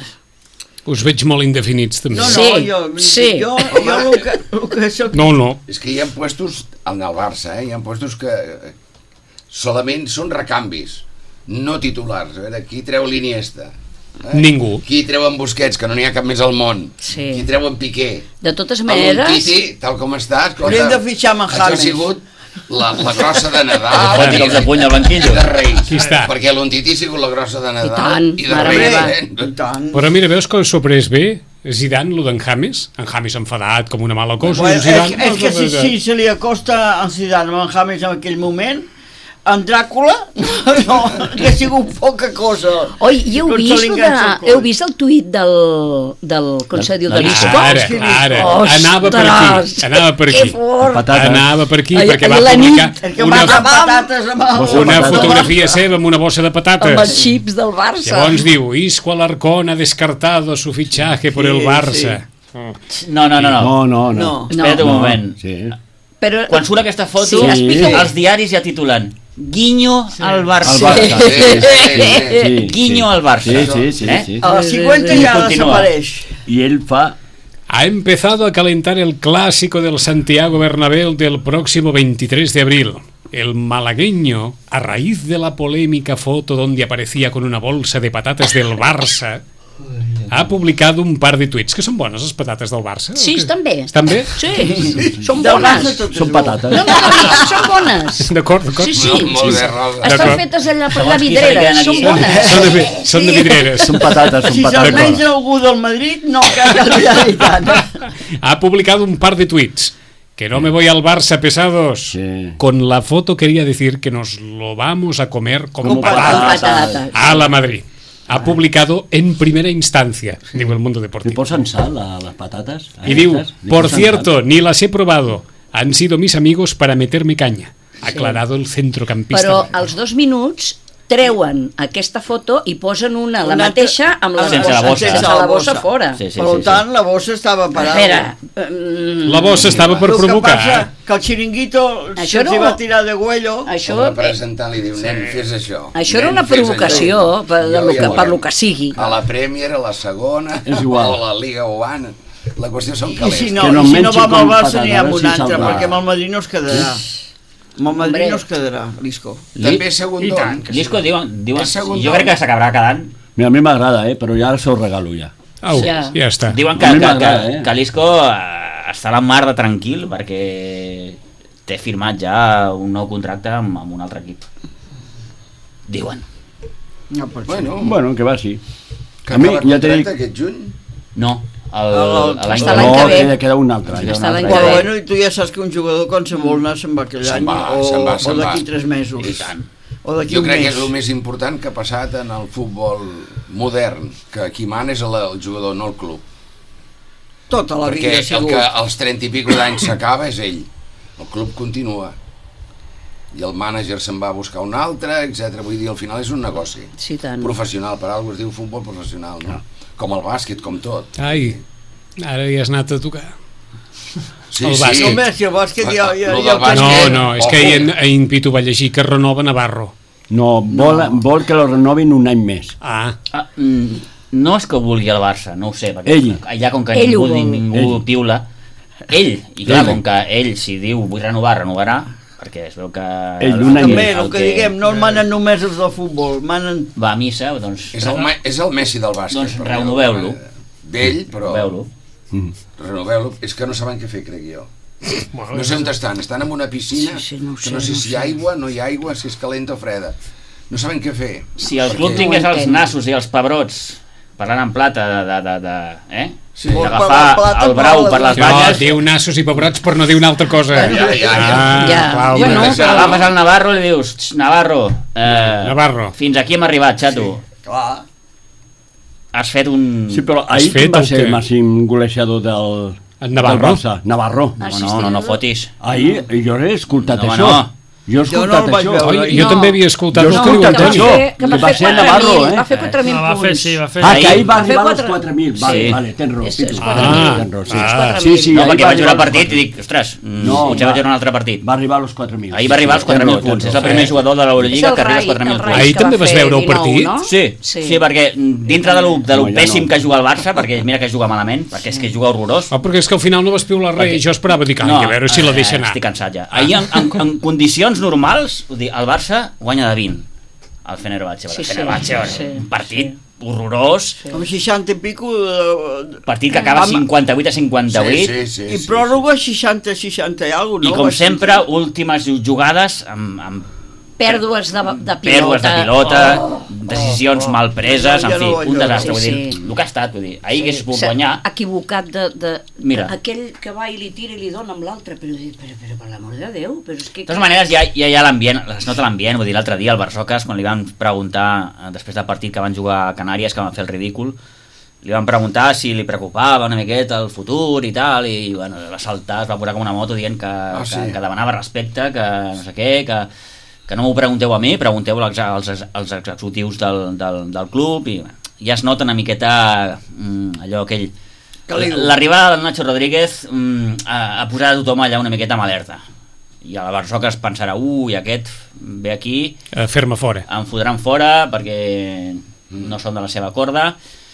Speaker 1: Us veig molt indefinits, també.
Speaker 3: No, no,
Speaker 4: Sí,
Speaker 3: jo,
Speaker 4: sí.
Speaker 3: jo, jo el que, el que soc...
Speaker 1: No, no.
Speaker 2: És que hi ha puestos, en el Barça, eh, hi ha puestos que eh, solament són recanvis, no titulars. A veure, qui treu l'Iniesta? Eh?
Speaker 1: Ningú.
Speaker 2: Qui treu en Busquets, que no n'hi ha cap més al món?
Speaker 4: Sí.
Speaker 2: Qui treu en Piqué?
Speaker 4: De totes
Speaker 2: El
Speaker 4: maneres...
Speaker 2: Titi, tal com està, escolta,
Speaker 3: Hauríem de fitxar amb en
Speaker 2: això ha
Speaker 3: James.
Speaker 2: sigut la, la grossa de Nadal
Speaker 6: Pot dir que els apuny al banquillo.
Speaker 2: i de Reis.
Speaker 1: Aquí està.
Speaker 2: Perquè l'Untiti ha sigut la grossa de Nadal
Speaker 4: tant,
Speaker 2: i de
Speaker 4: mare
Speaker 2: Reis.
Speaker 4: meva.
Speaker 2: Eh?
Speaker 3: I tant.
Speaker 1: Però mira, veus que s'ho ha pres bé Zidane, lo d'en James? En James enfadat com una mala cosa.
Speaker 3: Bueno,
Speaker 1: i Zidane...
Speaker 3: és, és que si, si se li acosta en Zidane amb en James en aquell moment, en Dràcula, no, que ha sigut poca cosa.
Speaker 4: Oi, i heu
Speaker 3: No se
Speaker 4: vist,
Speaker 3: li
Speaker 4: lo de,
Speaker 3: enganxa el coll.
Speaker 4: heu vist el tuit del, del Consell de
Speaker 6: Del-
Speaker 4: l'Isco?
Speaker 1: Ara, ara, anava per aquí, anava per aquí.
Speaker 4: Que fort!
Speaker 5: Patata.
Speaker 1: Anava per aquí
Speaker 4: Ai,
Speaker 1: perquè
Speaker 4: ai,
Speaker 1: va
Speaker 4: la nit.
Speaker 1: publicar
Speaker 3: És que
Speaker 1: una,
Speaker 3: una... patates amb el...
Speaker 5: Bossa
Speaker 1: una
Speaker 5: patates.
Speaker 1: fotografia seva amb una bossa de
Speaker 4: Amb els
Speaker 1: patates.
Speaker 4: xips del Barça.
Speaker 1: Llavors diu, Isco Alarcón ha descartado su fichaje por
Speaker 3: Sí,
Speaker 1: el Barça.
Speaker 6: No, no, no, no.
Speaker 5: No, no, no.
Speaker 3: No.
Speaker 6: Espera't un moment.
Speaker 5: Sí.
Speaker 4: Però,
Speaker 6: Quan surt aquesta foto,
Speaker 4: Sí, explica-ho.
Speaker 6: els diaris ja titulen Guinyo al
Speaker 5: Al
Speaker 6: Barça.
Speaker 5: Barça.
Speaker 2: Sí, sí, sí.
Speaker 5: Sí,
Speaker 6: Guinyo
Speaker 5: sí.
Speaker 6: al Barça.
Speaker 5: Sí, sí, sí.
Speaker 6: Eh?
Speaker 5: sí.
Speaker 3: A la cinquanta
Speaker 6: I
Speaker 3: ja
Speaker 6: continua.
Speaker 3: desapareix.
Speaker 5: I ell fa...
Speaker 1: Ha empezado a calentar el clásico del Santiago Bernabéu del próximo veintitrés de abril. El malagueño, a raíz de la polémica foto donde aparecía con una bolsa de patatas del Barça, ha publicado un par de tuits. Que són bones les patates del Barça?
Speaker 4: sí,
Speaker 1: O què?
Speaker 4: estan bé.
Speaker 1: Estan bé?
Speaker 4: Sí, són
Speaker 3: Del Barça
Speaker 4: bones.
Speaker 3: tot és
Speaker 5: Són
Speaker 3: bo.
Speaker 5: patates.
Speaker 4: No, no, no, són bones.
Speaker 1: D'acord, d'acord.
Speaker 4: Sí, sí,
Speaker 2: No, molt
Speaker 4: sí,
Speaker 2: bé,
Speaker 4: sí.
Speaker 2: Rosa.
Speaker 4: Estan
Speaker 1: D'acord.
Speaker 4: fetes allà per
Speaker 6: Segons
Speaker 4: la
Speaker 6: qui se li
Speaker 4: vidrera,
Speaker 6: queden
Speaker 4: són
Speaker 6: aquí.
Speaker 4: bones.
Speaker 1: Són de, vi- són de vidreres.
Speaker 5: Són patates, són
Speaker 3: Si se'l
Speaker 5: patates.
Speaker 3: menja algú del Madrid, no cal que tant.
Speaker 1: Ha publicado un par de tweets. Que no me voy al Barça, pesados.
Speaker 5: Sí.
Speaker 1: Con la foto quería decir que nos lo vamos a comer con
Speaker 3: Con
Speaker 1: patatas.
Speaker 4: patatas.
Speaker 1: A la Madrid. Ha publicado en primera instancia, digo el mundo
Speaker 5: Li
Speaker 1: deportivo.
Speaker 5: posen sal a les patates?
Speaker 1: Y digo,
Speaker 5: Aquestes? Li
Speaker 1: por
Speaker 5: posen
Speaker 1: cierto, ni las he probado. Han sido mis amigos para meterme caña. Ha aclarado el centrocampista.
Speaker 4: Però als dos minuts treuen aquesta foto i posen una, la
Speaker 3: Una altra-
Speaker 4: mateixa, amb la,
Speaker 6: Sense la bossa.
Speaker 4: sense la bossa fora.
Speaker 6: Sí, sí,
Speaker 3: Per
Speaker 6: sí, sí.
Speaker 3: tant, la bossa estava parada.
Speaker 4: Espera, mm,
Speaker 1: La bossa estava per
Speaker 3: El que
Speaker 1: provocar.
Speaker 3: passa que el xiringuito
Speaker 4: Això
Speaker 3: se'ls
Speaker 4: no-
Speaker 3: va tirar de güello.
Speaker 4: això,
Speaker 2: El representant li diu, nen, fes això.
Speaker 4: això era
Speaker 2: Nen,
Speaker 4: una
Speaker 2: fes
Speaker 4: provocació
Speaker 2: allò.
Speaker 4: per, de
Speaker 2: Jo
Speaker 4: lo
Speaker 2: ja
Speaker 4: que,
Speaker 2: ho
Speaker 4: per
Speaker 2: veig.
Speaker 4: lo que sigui.
Speaker 2: A la Premier, a la segona,
Speaker 5: És igual.
Speaker 2: o a la Liga One. La qüestió són
Speaker 3: I
Speaker 2: calés.
Speaker 3: si no,
Speaker 5: Que no
Speaker 3: i si no
Speaker 5: mengi
Speaker 3: va amb el
Speaker 5: com
Speaker 3: Barça ni amb
Speaker 5: patates,
Speaker 3: un
Speaker 5: si
Speaker 3: altre,
Speaker 5: salvarà.
Speaker 3: perquè amb el Madrid no es quedarà. Amb el Madrid
Speaker 4: Hombre.
Speaker 3: no es quedarà, l'Isco.
Speaker 2: També segundon.
Speaker 6: Disco diuen, diuen,
Speaker 2: És segon
Speaker 6: jo
Speaker 2: nom.
Speaker 6: crec que s'acabarà quedant.
Speaker 5: Mira, a mi m'agrada, eh? Però ja se ho regalo ja.
Speaker 1: Au,
Speaker 4: Ja.
Speaker 1: ja està.
Speaker 6: Diuen que,
Speaker 5: A mi
Speaker 6: que,
Speaker 5: m'agrada,
Speaker 6: que,
Speaker 5: eh?
Speaker 6: que l'Isco eh, està a la mar de tranquil perquè té firmat ja un nou contracte amb, amb un altre equip. Diuen.
Speaker 3: No pot ser.
Speaker 2: Bueno,
Speaker 5: Bueno, que va, sí.
Speaker 2: que
Speaker 5: a mi
Speaker 2: acaba
Speaker 5: ja t'he
Speaker 2: contracte
Speaker 5: dit...
Speaker 2: aquest juny.
Speaker 6: No, el,
Speaker 3: El-
Speaker 6: l'any
Speaker 4: Està
Speaker 6: que
Speaker 4: l'any
Speaker 6: ve.
Speaker 4: que
Speaker 5: No,
Speaker 4: ve.
Speaker 5: queda, queda un altre. any.
Speaker 4: Està l'any
Speaker 6: un
Speaker 4: que
Speaker 6: altre
Speaker 3: Però
Speaker 4: ve.
Speaker 3: bueno, i tu ja saps que un jugador quan se'n vol anar se'n va aquell
Speaker 2: Se'n
Speaker 3: any
Speaker 2: va,
Speaker 3: o,
Speaker 2: se'n va,
Speaker 3: o
Speaker 2: se'n
Speaker 3: d'aquí
Speaker 2: va.
Speaker 3: tres mesos.
Speaker 2: I tant.
Speaker 3: O d'aquí
Speaker 2: Jo
Speaker 3: un
Speaker 2: crec
Speaker 3: mes.
Speaker 2: que és el més important que ha passat en el futbol modern, que qui mana és el, el jugador, no el club.
Speaker 3: Tota la vida
Speaker 2: Perquè
Speaker 3: ha
Speaker 2: el
Speaker 3: sigut.
Speaker 2: que als trenta i pico d'anys s'acaba és ell. El club continua. I el mànager se'n va a buscar un altre, etcètera. Vull dir, al final és un negoci.
Speaker 4: Sí, tant.
Speaker 2: Professional, per alguna cosa es diu futbol professional, no? Com el bàsquet, com tot.
Speaker 1: Ai, ara ja has anat a tocar.
Speaker 2: Sí,
Speaker 1: El
Speaker 2: sí.
Speaker 1: bàsquet.
Speaker 3: No, home, si el bàsquet ja, ja,
Speaker 2: Lo
Speaker 3: ja
Speaker 2: del
Speaker 3: el tens
Speaker 1: No,
Speaker 2: bàsquet.
Speaker 1: no, és que
Speaker 2: Ojo.
Speaker 1: ahir en, ahir en Pitu va llegir que renova Navarro.
Speaker 5: No, vol, vol que lo renovin un any més.
Speaker 1: Ah,
Speaker 6: Ah, mm, no és que ho vulgui el Barça, no ho sé, perquè
Speaker 5: Ell.
Speaker 6: allà com que
Speaker 4: Ell ho
Speaker 6: ningú,
Speaker 4: vol.
Speaker 6: ningú
Speaker 5: Ell.
Speaker 6: piula, ell, i clar,
Speaker 5: Ell.
Speaker 6: com que ell si diu vull renovar, renovarà, perquè es veu que...
Speaker 5: Ell, un any
Speaker 3: També,
Speaker 5: més.
Speaker 3: el que diguem, no el manen només els del futbol, manen...
Speaker 6: Va a missa, doncs...
Speaker 2: És el, me- és el Messi del bàsquet.
Speaker 6: Doncs
Speaker 2: per mi.
Speaker 6: renoveu-lo.
Speaker 2: Vell, però...
Speaker 6: Veu-lo.
Speaker 5: Mm.
Speaker 2: Renoveu-lo. És que no saben què fer, crec jo. No sé on estan. Estan en una piscina
Speaker 4: Sí, sí, no ho
Speaker 2: que no
Speaker 4: sé,
Speaker 2: sé
Speaker 4: no
Speaker 2: si
Speaker 4: ho
Speaker 2: hi ha
Speaker 4: sé.
Speaker 2: aigua, no hi ha aigua, si és calenta o freda. No saben què fer.
Speaker 6: Si el
Speaker 2: Perquè-
Speaker 6: club tingués
Speaker 4: No ho
Speaker 6: els
Speaker 4: entenc.
Speaker 6: nassos i els pebrots parlant en plata de, de, de, de eh?
Speaker 2: Sí.
Speaker 6: d'agafar el brau per les
Speaker 1: No,
Speaker 6: banyes,
Speaker 1: diu nassos i pebrots per no dir una altra cosa.
Speaker 2: Ja, ja, ja.
Speaker 1: Ah,
Speaker 4: Ja.
Speaker 1: clar, home.
Speaker 4: Bueno, però-
Speaker 6: agafes el Navarro i li dius, "Tx, Navarro, eh,
Speaker 1: Navarro.
Speaker 6: fins aquí hem arribat, xato,
Speaker 3: Clar.
Speaker 6: has fet un...
Speaker 5: Sí, però
Speaker 1: Has
Speaker 5: ahir
Speaker 1: fet
Speaker 5: qui va
Speaker 1: el
Speaker 5: ser
Speaker 1: que-
Speaker 5: el màxim golejador del,
Speaker 1: En Navarro?
Speaker 5: del Barça? Navarro.
Speaker 6: No, no, no, no fotis.
Speaker 5: Ahir jo he escoltat
Speaker 6: No,
Speaker 5: això.
Speaker 6: no.
Speaker 5: Jo he
Speaker 3: Jo no
Speaker 5: escoltat
Speaker 3: el vaig
Speaker 5: això.
Speaker 3: veure.
Speaker 1: Oi, jo
Speaker 4: No.
Speaker 1: també havia escoltat
Speaker 5: Jo
Speaker 1: el
Speaker 5: he
Speaker 1: que diu
Speaker 5: escoltat
Speaker 1: Antoni.
Speaker 5: això.
Speaker 4: Que va
Speaker 5: Va
Speaker 4: fer
Speaker 5: ser
Speaker 4: quatre
Speaker 5: Navarro,
Speaker 4: mil,
Speaker 5: eh?
Speaker 4: va fer quatre mil
Speaker 7: No, va fer,
Speaker 4: punts.
Speaker 7: sí, va fer...
Speaker 5: Ah,
Speaker 6: Ahir
Speaker 5: que ahir va
Speaker 4: va fer
Speaker 5: arribar als
Speaker 4: quatre-
Speaker 5: quatre mil. Vale,
Speaker 6: Sí.
Speaker 5: vale, tens raó.
Speaker 4: És-
Speaker 5: Pitu.
Speaker 4: és
Speaker 1: quatre mil.
Speaker 5: Tens raó, sí.
Speaker 1: Ah.
Speaker 4: quatre
Speaker 5: Sí,
Speaker 4: mil.
Speaker 5: sí,
Speaker 6: No,
Speaker 5: ahir
Speaker 6: perquè
Speaker 5: va
Speaker 6: vaig veure el
Speaker 5: arribar als
Speaker 6: partit i
Speaker 5: quatre mil.
Speaker 6: dic, ostres, mm,
Speaker 5: No,
Speaker 6: potser
Speaker 5: va-
Speaker 6: vaig veure un altre partit.
Speaker 5: Va arribar als quatre mil.
Speaker 6: Ahir va arribar als quatre mil punts, és el primer jugador de l'Eurolliga que arriba als quatre mil punts.
Speaker 1: Ahir també vas veure el partit?
Speaker 4: No?
Speaker 6: Sí, sí, sí, perquè dintre de lo, de lo
Speaker 5: No, ja
Speaker 6: pèssim
Speaker 5: no.
Speaker 6: que juga el Barça, perquè mira que juga malament, perquè és que juga horrorós.
Speaker 1: Oh, perquè és que al final no vas piular res i jo esperava dir, ai, a veure si la deixa
Speaker 6: eh,
Speaker 1: anar.
Speaker 6: Estic cansat ja. Ahir, en, en, en condicions normals, vull dir, el Barça guanya de vint. El Fenerbahce,
Speaker 4: Sí,
Speaker 6: el
Speaker 4: sí,
Speaker 6: Fenerbahce,
Speaker 4: sí,
Speaker 6: un partit
Speaker 4: sí.
Speaker 6: horrorós,
Speaker 3: Amb seixanta i pico... Eh,
Speaker 6: partit que acaba
Speaker 3: Amb-
Speaker 6: cinquanta-vuit a cinquanta-vuit,
Speaker 2: Sí, sí, sí,
Speaker 3: I
Speaker 2: sí,
Speaker 3: pròrroga seixanta, seixanta i alguna cosa,
Speaker 6: i
Speaker 3: no?
Speaker 6: com
Speaker 3: Va ser-
Speaker 6: sempre, últimes jugades amb, amb
Speaker 4: Pèrdues de, de pilota.
Speaker 6: pèrdues de pilota, decisions
Speaker 3: oh.
Speaker 6: mal preses,
Speaker 3: Ja
Speaker 6: en fi,
Speaker 3: no vaig
Speaker 6: un
Speaker 3: veure.
Speaker 6: desastre. Vull
Speaker 4: Sí,
Speaker 6: dir,
Speaker 4: sí.
Speaker 6: el que ha estat, vull dir, ahir hagués pogut
Speaker 4: S'ha
Speaker 6: guanyar.
Speaker 4: equivocat de, de,
Speaker 6: Mira.
Speaker 4: de aquell que va i li tira i li dona amb l'altre, però, dic, però, però per l'amor de Déu, però és que...
Speaker 6: De totes maneres, ja, ja hi ha l'ambient, es nota l'ambient, vull dir, l'altre dia el Barsocas, quan li van preguntar, eh, després del partit que van jugar a Canàries, que van fer el ridícul, li van preguntar si li preocupava una miqueta el futur i tal, i bueno, va saltar, es va posar com una moto dient que,
Speaker 2: Ah, sí?
Speaker 6: que, que demanava respecte, que no sé què, que, que no m'ho pregunteu a mi, pregunteu als, als, als executius del, del, del club, i bueno, ja es nota una miqueta mm, allò aquell...
Speaker 3: Caliu.
Speaker 6: L'arribada del Nacho Rodríguez mm, ha, ha posat a tothom allà una miqueta amb alerta. I a la Barçoca es pensarà, ui, aquest ve aquí,
Speaker 1: A fer-me fora.
Speaker 6: em fotran fora perquè no són de la seva corda,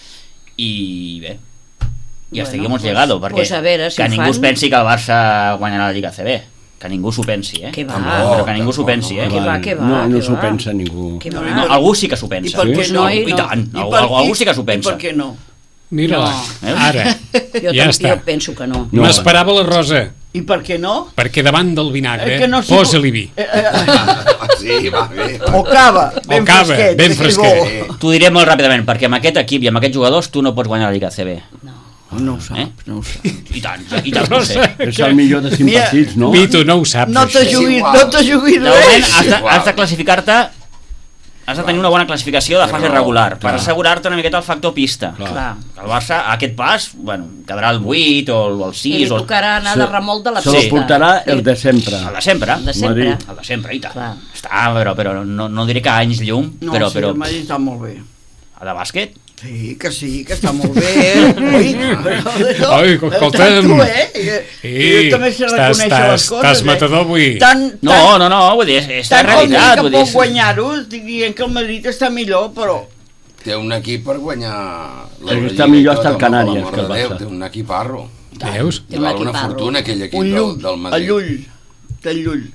Speaker 6: i bé, i
Speaker 4: Bueno,
Speaker 6: hasta aquí hemos
Speaker 4: pues-
Speaker 6: llegado, perquè
Speaker 4: pues a veure si
Speaker 6: que
Speaker 4: ho
Speaker 6: ningú
Speaker 4: fan.
Speaker 6: es pensi que el Barça guanyarà la Lliga C B, que ningú s'ho pensi, eh?
Speaker 4: Que va.
Speaker 2: Tampoc,
Speaker 6: Però que ningú s'ho
Speaker 2: tampoc,
Speaker 6: pensi, eh?
Speaker 2: no.
Speaker 4: Que va, que va,
Speaker 5: No, no
Speaker 4: que
Speaker 5: s'ho
Speaker 4: va.
Speaker 5: pensa ningú.
Speaker 4: Que va.
Speaker 6: No, algú sí que s'ho
Speaker 3: I
Speaker 6: pensa.
Speaker 3: per què
Speaker 4: Pues
Speaker 3: no?
Speaker 4: no,
Speaker 6: I
Speaker 4: no.
Speaker 6: tant,
Speaker 3: I
Speaker 6: algú,
Speaker 3: per
Speaker 6: algú
Speaker 3: què-
Speaker 6: sí que s'ho
Speaker 3: I
Speaker 6: pensa.
Speaker 3: per què no?
Speaker 1: Mira-la,
Speaker 6: No.
Speaker 1: ara.
Speaker 4: Jo,
Speaker 1: Ja
Speaker 4: tam-
Speaker 1: està.
Speaker 4: jo penso que no.
Speaker 5: No.
Speaker 1: M'esperava la Rosa,
Speaker 3: I per què no?
Speaker 1: perquè davant del vinagre
Speaker 3: Eh, que no s'hi-
Speaker 1: posa-li vi.
Speaker 3: Eh, eh,
Speaker 2: Sí, va bé.
Speaker 3: o cava, ben
Speaker 1: cava,
Speaker 3: fresquet.
Speaker 1: ben
Speaker 3: que
Speaker 1: fresquet.
Speaker 3: bo.
Speaker 2: Sí.
Speaker 6: T'ho diré molt ràpidament, perquè amb aquest equip i amb aquests jugadors tu no pots guanyar la Lliga C B.
Speaker 3: No ho saps,
Speaker 6: Eh?
Speaker 3: no ho saps.
Speaker 6: I tant, i tant que ho sé.
Speaker 5: És el millor de cinc
Speaker 3: Mira,
Speaker 5: partits, no?
Speaker 1: Pitu, no ho saps,
Speaker 3: No te
Speaker 1: això.
Speaker 3: juguis,
Speaker 2: igual.
Speaker 3: no te juguis
Speaker 6: De moment
Speaker 3: res.
Speaker 6: has de,
Speaker 2: igual.
Speaker 6: has de classificar-te, has de tenir una bona classificació de fase
Speaker 2: Raó,
Speaker 6: regular per
Speaker 5: clar.
Speaker 6: assegurar-te una miqueta el factor pista.
Speaker 4: Clar.
Speaker 6: El Barça, a aquest pas, bueno, quedarà el vuit o el, o el
Speaker 4: I
Speaker 6: sis
Speaker 4: li
Speaker 6: o el,
Speaker 4: tocarà anar de remolc de la
Speaker 5: Se
Speaker 6: Sí.
Speaker 5: lo
Speaker 4: pista.
Speaker 5: portarà el de sempre.
Speaker 6: el de sempre.
Speaker 4: El de sempre.
Speaker 5: Madrid.
Speaker 6: El de sempre, i tant.
Speaker 4: Clar.
Speaker 6: Està, però, però no, no diré que anys llum,
Speaker 3: No,
Speaker 6: però,
Speaker 3: sí,
Speaker 6: però
Speaker 3: el Madrid està molt bé.
Speaker 6: el de bàsquet,
Speaker 3: Sí, que sí, que està molt bé. Ui, però,
Speaker 1: Ai, escolta'm.
Speaker 3: Tu, eh? Que- que jo també sé
Speaker 1: estàs,
Speaker 3: reconèixer
Speaker 1: estàs,
Speaker 3: les coses.
Speaker 1: estàs matador avui.
Speaker 3: Eh? Tant,
Speaker 6: no,
Speaker 3: tant,
Speaker 6: no, no, vull dir, és, és la
Speaker 3: tant com dic
Speaker 6: realitat,
Speaker 3: que
Speaker 6: vull dir,
Speaker 3: pot
Speaker 6: és-
Speaker 3: guanyar-ho, estic dient que el Madrid està millor, però...
Speaker 2: Té un equip per guanyar...
Speaker 5: Perquè està millor hasta el Canàries, que el
Speaker 2: Déu,
Speaker 5: Barça.
Speaker 2: té un equiparro.
Speaker 1: Veus?
Speaker 2: Li val una
Speaker 4: equiparro.
Speaker 2: fortuna aquell equip
Speaker 3: Un
Speaker 2: del,
Speaker 3: llull,
Speaker 2: del
Speaker 3: el
Speaker 2: Madrid.
Speaker 3: llull, del llull.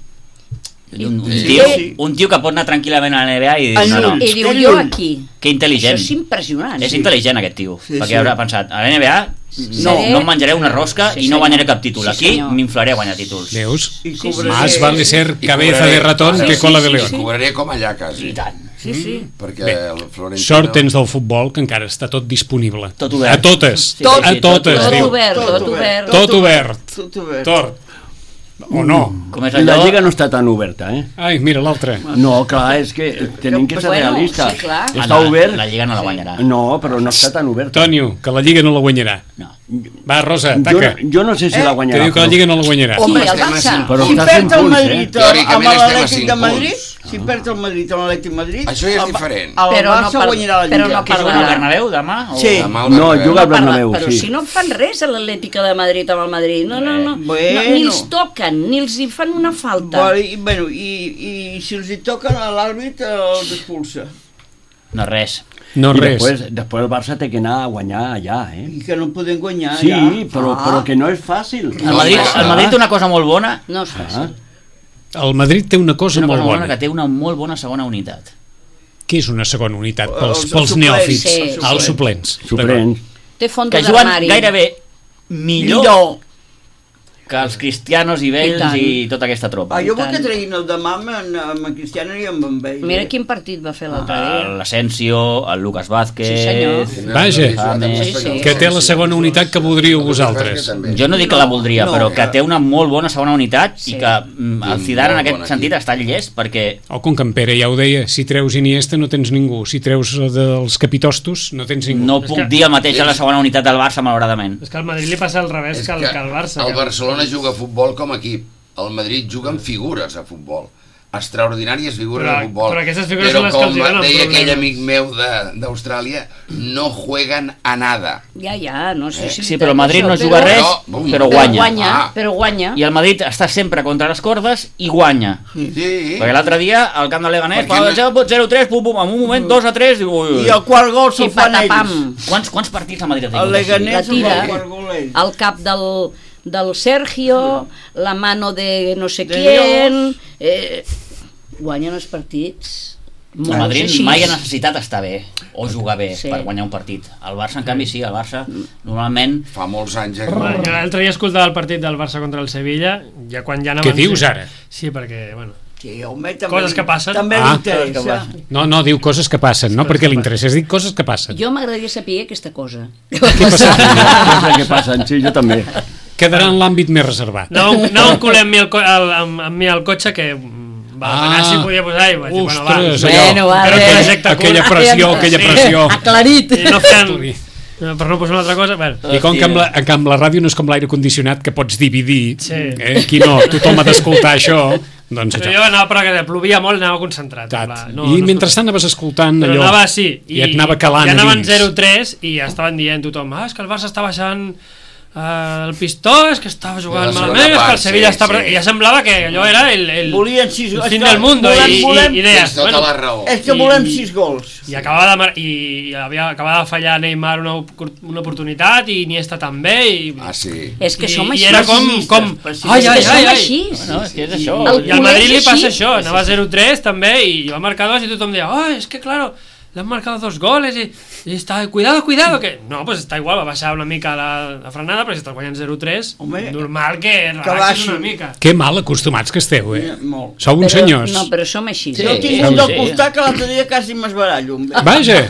Speaker 6: un, un,
Speaker 2: Sí.
Speaker 6: tio,
Speaker 3: Sí.
Speaker 6: un tio que pot anar tranquil·lament a la N B A i dir,
Speaker 3: El
Speaker 6: no, no,
Speaker 3: llull.
Speaker 4: I diu,
Speaker 3: Té
Speaker 4: jo
Speaker 3: llull.
Speaker 4: aquí.
Speaker 6: que intel·ligent.
Speaker 4: Això és impressionant.
Speaker 6: És intel·ligent aquest tio,
Speaker 3: Sí,
Speaker 6: perquè
Speaker 3: sí.
Speaker 6: haurà pensat, a la N B A no,
Speaker 4: Seré-
Speaker 6: no em menjaré una rosca
Speaker 4: Sí,
Speaker 6: i no
Speaker 4: senyor.
Speaker 6: guanyaré cap títol.
Speaker 4: Sí,
Speaker 6: Aquí
Speaker 4: senyor.
Speaker 6: m'inflaré a guanyar títols.
Speaker 1: Veus?
Speaker 3: I
Speaker 4: Sí, sí,
Speaker 3: cobraré-
Speaker 1: Más vale ser
Speaker 2: I
Speaker 1: cabeza
Speaker 2: cobraré-
Speaker 1: de ratón
Speaker 2: sí,
Speaker 1: que
Speaker 2: sí,
Speaker 1: cola de
Speaker 4: sí,
Speaker 1: león.
Speaker 4: sí.
Speaker 2: Cobraré com allà, quasi.
Speaker 6: I tant.
Speaker 4: Sí, sí.
Speaker 2: Perquè
Speaker 1: Bé,
Speaker 2: el Florentino...
Speaker 1: Sort tens del futbol, que encara està tot disponible.
Speaker 6: Tot obert.
Speaker 1: A totes.
Speaker 6: Sí,
Speaker 1: a
Speaker 6: sí, sí,
Speaker 1: totes,
Speaker 6: tot
Speaker 4: Tot
Speaker 1: diu.
Speaker 4: obert, tot obert.
Speaker 1: Tot obert.
Speaker 3: Tot obert.
Speaker 1: Tot. O no.
Speaker 6: Com és
Speaker 5: La
Speaker 6: allò...
Speaker 5: Lliga no està tan oberta, eh?
Speaker 1: Ai, mira l'altre.
Speaker 5: No, clar, és que tenim que ser
Speaker 4: Bueno,
Speaker 5: realistes.
Speaker 4: sí, clar.
Speaker 6: Ah,
Speaker 5: Està
Speaker 6: no,
Speaker 5: obert?
Speaker 6: La Lliga no la guanyarà.
Speaker 5: No, però no està tan oberta.
Speaker 1: Tonio, que la Lliga no la guanyarà.
Speaker 6: No.
Speaker 1: Va, Rosa,
Speaker 5: Jo,
Speaker 1: taca.
Speaker 5: jo no sé si
Speaker 3: Eh?
Speaker 5: la
Speaker 1: Que
Speaker 5: guanyarà.
Speaker 1: diu que la Lliga no la guanyarà.
Speaker 3: Home,
Speaker 4: Qui, el
Speaker 2: estem a
Speaker 4: Barça?
Speaker 2: cinc.
Speaker 5: Però
Speaker 3: Si
Speaker 5: està
Speaker 3: perd
Speaker 5: fent
Speaker 3: el
Speaker 5: punts,
Speaker 3: Madrid
Speaker 5: eh?
Speaker 3: amb
Speaker 2: Teòricament estem a
Speaker 3: l'Atlètic
Speaker 2: cinc
Speaker 3: de Madrid,
Speaker 2: punts.
Speaker 3: si perd el Madrid amb l'Atlètic de Madrid,
Speaker 2: Això ja és
Speaker 3: el Ba-
Speaker 2: diferent.
Speaker 3: El
Speaker 4: Però no
Speaker 3: Barça
Speaker 4: per-
Speaker 3: guanyarà la
Speaker 4: però
Speaker 3: Lliga.
Speaker 4: no
Speaker 6: Que juga
Speaker 4: parlarà.
Speaker 6: al Bernabéu demà? O...
Speaker 3: Sí.
Speaker 2: Demà al
Speaker 5: No,
Speaker 2: Bernabéu.
Speaker 5: juga al
Speaker 4: Parla-
Speaker 5: Bernabéu,
Speaker 4: però
Speaker 5: sí.
Speaker 4: si no fan res a l'Atlètica de Madrid amb el Madrid, no, no, no,
Speaker 3: Bueno.
Speaker 4: no ni els toquen, ni els hi fan una falta.
Speaker 3: Bueno, i, bueno, i, i si els hi toquen a l'àrbit els expulsa.
Speaker 6: No, res.
Speaker 1: No
Speaker 5: I
Speaker 1: res.
Speaker 5: després, després el Barça té que anar a guanyar allà, eh?
Speaker 3: I que no poden guanyar
Speaker 5: Sí,
Speaker 3: ja.
Speaker 5: però,
Speaker 3: Ah.
Speaker 5: però que no és fàcil.
Speaker 6: El Madrid, el Madrid té una cosa molt bona,
Speaker 4: No és fàcil.
Speaker 1: El Madrid té una cosa
Speaker 6: una
Speaker 1: molt
Speaker 6: cosa molt bona
Speaker 1: bona.
Speaker 6: que té una molt bona segona unitat.
Speaker 1: Què és una segona unitat pels,
Speaker 3: Els
Speaker 1: pels
Speaker 3: suplents,
Speaker 1: neòfits?
Speaker 4: sí.
Speaker 1: Els suplents.
Speaker 5: Suplents.
Speaker 4: Té fons
Speaker 6: Que juguen
Speaker 4: d'armari.
Speaker 6: gairebé millor,
Speaker 3: Millor.
Speaker 6: que els cristianos i vells
Speaker 4: I
Speaker 6: i, tota aquesta tropa.
Speaker 3: Ah, jo vull
Speaker 4: tant.
Speaker 3: que treguin el demà amb, en- amb en Cristiano i amb en Bale.
Speaker 4: Mira quin partit va fer l'altre dia.
Speaker 6: L'Asensio, el Lucas Vázquez...
Speaker 4: Sí, senyor.
Speaker 1: Vaja,
Speaker 4: Sí, sí.
Speaker 1: que té la segona unitat que voldríeu vosaltres.
Speaker 6: Jo no dic que la voldria,
Speaker 3: No,
Speaker 6: però que
Speaker 3: no.
Speaker 6: té una molt bona segona unitat
Speaker 4: Sí.
Speaker 6: i que mm, el Zidane en
Speaker 2: molt
Speaker 6: aquest
Speaker 2: bon
Speaker 6: sentit
Speaker 2: equip.
Speaker 6: està llest perquè
Speaker 1: O com que en Pere ja ho deia, si treus Iniesta no tens ningú, si treus dels capitostos no tens ningú.
Speaker 6: no
Speaker 7: És
Speaker 6: puc
Speaker 7: que-
Speaker 6: dir el mateix a la segona unitat del Barça, malauradament.
Speaker 7: És que al Madrid li passa al revés
Speaker 2: És
Speaker 7: que, el, que al Barça.
Speaker 2: el
Speaker 7: que-
Speaker 2: Barcelona juga a futbol com a equip, el Madrid juga amb figures a futbol, extraordinàries figures
Speaker 7: Però-
Speaker 2: a futbol,
Speaker 7: però aquestes figures
Speaker 2: però
Speaker 7: són les que
Speaker 2: com
Speaker 7: els donen
Speaker 2: deia aquell
Speaker 7: problemes.
Speaker 2: amic meu de- d'Austràlia, no jueguen a nada.
Speaker 4: Ja, ja, no sé si...
Speaker 6: Sí, però el Madrid no
Speaker 4: això,
Speaker 6: juga
Speaker 4: però-
Speaker 6: res,
Speaker 2: Però- bum.
Speaker 6: però
Speaker 4: Però
Speaker 6: guanya.
Speaker 4: guanya,
Speaker 2: Ah.
Speaker 4: però guanya.
Speaker 6: I el Madrid està sempre contra les cordes i guanya.
Speaker 2: Sí.
Speaker 6: Perquè l'altre dia, al camp de Leganés,
Speaker 2: Perquè no-
Speaker 6: zero a tres, pum, pum, en un moment dos a tres, diu, ui, ui.
Speaker 3: I el quart gol
Speaker 4: I
Speaker 3: se'l fan ells.
Speaker 4: patapam.
Speaker 6: Quants, quants partits el Madrid ha
Speaker 3: El
Speaker 6: tingut així?
Speaker 4: La
Speaker 3: Leganés se'l
Speaker 4: tira.
Speaker 3: fa el quart gol ells.
Speaker 4: Al cap del, del Sergio, la mano de no sé
Speaker 3: De
Speaker 4: quién... Eh, guanyen els partits.
Speaker 6: El
Speaker 4: Molt
Speaker 6: Madrid
Speaker 4: així.
Speaker 6: mai ha necessitat estar bé o jugar bé
Speaker 4: Sí.
Speaker 6: per guanyar un partit. El Barça, en canvi, sí, el Barça normalment...
Speaker 2: Fa molts anys, eh?
Speaker 7: Bueno, jo l'altre dia escoltava el partit del Barça contra el Sevilla, ja quan ja anaven...
Speaker 1: Què dius ara?
Speaker 7: Sí, perquè, bueno...
Speaker 3: Sí, home, també,
Speaker 7: Coses que passen.
Speaker 3: També
Speaker 1: Ah.
Speaker 3: li interessa.
Speaker 1: No, no, diu coses que passen, no perquè li interessa, és dir coses que passen.
Speaker 4: Jo m'agradaria saber aquesta cosa.
Speaker 1: Què passa?
Speaker 5: Coses que passen, sí, jo també.
Speaker 1: Quedarà en l'àmbit més reservat.
Speaker 7: No, no em colem mi el, co- el, amb, amb mi al cotxe que mm, va
Speaker 1: Ah.
Speaker 7: anar si podia posar i vaig dir, bueno, va,
Speaker 1: Ostres,
Speaker 4: Bueno,
Speaker 1: allò,
Speaker 4: vale.
Speaker 1: aquella,
Speaker 7: Projecte
Speaker 1: aquella
Speaker 7: curt.
Speaker 1: pressió, aquella pressió.
Speaker 4: Aclarit.
Speaker 7: i no fent, per no posar una altra cosa, bueno,
Speaker 1: I com que amb la, que amb la ràdio no és com l'aire condicionat que pots dividir,
Speaker 7: Sí.
Speaker 1: eh? Aquí no, tothom ha d'escoltar això, doncs
Speaker 7: però
Speaker 1: això.
Speaker 7: jo anava, però que plovia molt, anava concentrat. en
Speaker 1: Tat.
Speaker 7: pla,
Speaker 1: I mentrestant anaves escoltant
Speaker 7: Però
Speaker 1: allò
Speaker 7: anava així,
Speaker 1: i et anava calant
Speaker 7: ja
Speaker 1: a
Speaker 7: anaven
Speaker 1: dins.
Speaker 7: zero tres i ja estaven dient tothom, ah, és que el Barça està baixant eh, el pistó, és que estava jugant
Speaker 2: la segona
Speaker 7: malament, és que el
Speaker 2: part,
Speaker 7: Sevilla
Speaker 2: sí,
Speaker 7: està...
Speaker 2: sí.
Speaker 7: I ja semblava que allò era el, el,
Speaker 3: Volien sis
Speaker 7: el
Speaker 3: gols.
Speaker 7: fin
Speaker 3: És que
Speaker 7: del mundo
Speaker 3: volem-
Speaker 7: i,
Speaker 3: volem-
Speaker 7: i, i deies,
Speaker 2: Tens tota
Speaker 7: bueno,
Speaker 2: la raó.
Speaker 3: És que
Speaker 7: I-
Speaker 3: volem sis gols.
Speaker 7: i acabava de, mar- i havia, acabava de fallar Neymar una, op- una oportunitat i Iniesta també i,
Speaker 2: Ah, sí.
Speaker 4: És que
Speaker 7: i,
Speaker 4: som
Speaker 7: i
Speaker 4: així.
Speaker 7: era com, com
Speaker 3: pessimistes,
Speaker 7: ai,
Speaker 4: És
Speaker 7: ai,
Speaker 4: que som
Speaker 7: ai, ai.
Speaker 4: així.
Speaker 6: No, és que és això.
Speaker 4: El
Speaker 7: I al Madrid li
Speaker 4: culé és
Speaker 7: passa
Speaker 4: així.
Speaker 7: això, anava zero tres també i va marcar dos i tothom deia, oh, es que claro, le han marcado dos goles i, i està, cuidado, cuidado, que no, pues està igual, va baixar una mica la, la frenada, però si estàs guanyant zero tres,
Speaker 3: Home,
Speaker 7: normal que relaxis
Speaker 3: baixi.
Speaker 7: una mica.
Speaker 1: Que mal acostumats que esteu, eh?
Speaker 3: Molt.
Speaker 1: Sou uns
Speaker 4: Però-
Speaker 1: senyors.
Speaker 4: No, però som així.
Speaker 3: Jo
Speaker 6: Sí.
Speaker 3: tinc
Speaker 6: sí,
Speaker 3: un del
Speaker 6: sí.
Speaker 3: costat que l'altre dia quasi m'esbarallo. amb ell.
Speaker 1: Vaja,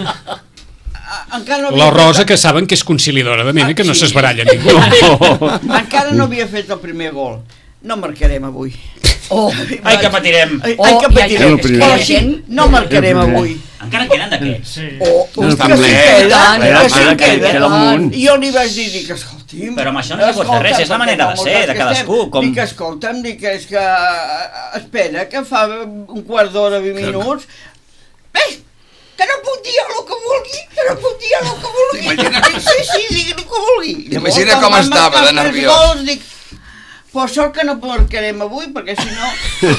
Speaker 3: Ah, Encara no havia
Speaker 1: la Rosa
Speaker 3: fet-
Speaker 1: que saben que és conciliadora de mena, que no
Speaker 3: Sí.
Speaker 1: s'esbaralla ningú.
Speaker 3: Encara no havia fet el primer gol. No marcarem avui.
Speaker 4: Oh,
Speaker 6: Ai, que patirem.
Speaker 3: Ai,
Speaker 4: Oh,
Speaker 3: ai que
Speaker 4: ja,
Speaker 3: patirem.
Speaker 5: ja, el primer.
Speaker 3: Però sí, no marcarem avui.
Speaker 6: Encara en queden d'aquests.
Speaker 7: Sí.
Speaker 3: Oh,
Speaker 5: No,
Speaker 3: que
Speaker 2: està
Speaker 3: sí
Speaker 2: ple,
Speaker 3: queda,
Speaker 4: està ple,
Speaker 3: que sí
Speaker 5: queda-
Speaker 3: queda.
Speaker 5: queda un munt.
Speaker 3: I jo li vaig dir, dic, escolti'm...
Speaker 6: Però amb això no s'hi pot fer res, és la manera de ser, de cadascú, com-
Speaker 3: Dic, escolta'm, dic, és que... eh, Espera, que fa un quart d'hora, vint minuts... Ves, que no puc dir el que vulgui, que no puc dir el que vulgui.
Speaker 2: Imagina-
Speaker 3: Dic, sí, sí, digui el que vulgui.
Speaker 2: Imagina
Speaker 3: Llavors,
Speaker 2: com
Speaker 3: quan
Speaker 2: estava,
Speaker 3: van
Speaker 2: de
Speaker 3: marcar tres
Speaker 2: nerviós.
Speaker 3: gols, dic, per sort que no marcarem avui, perquè si no...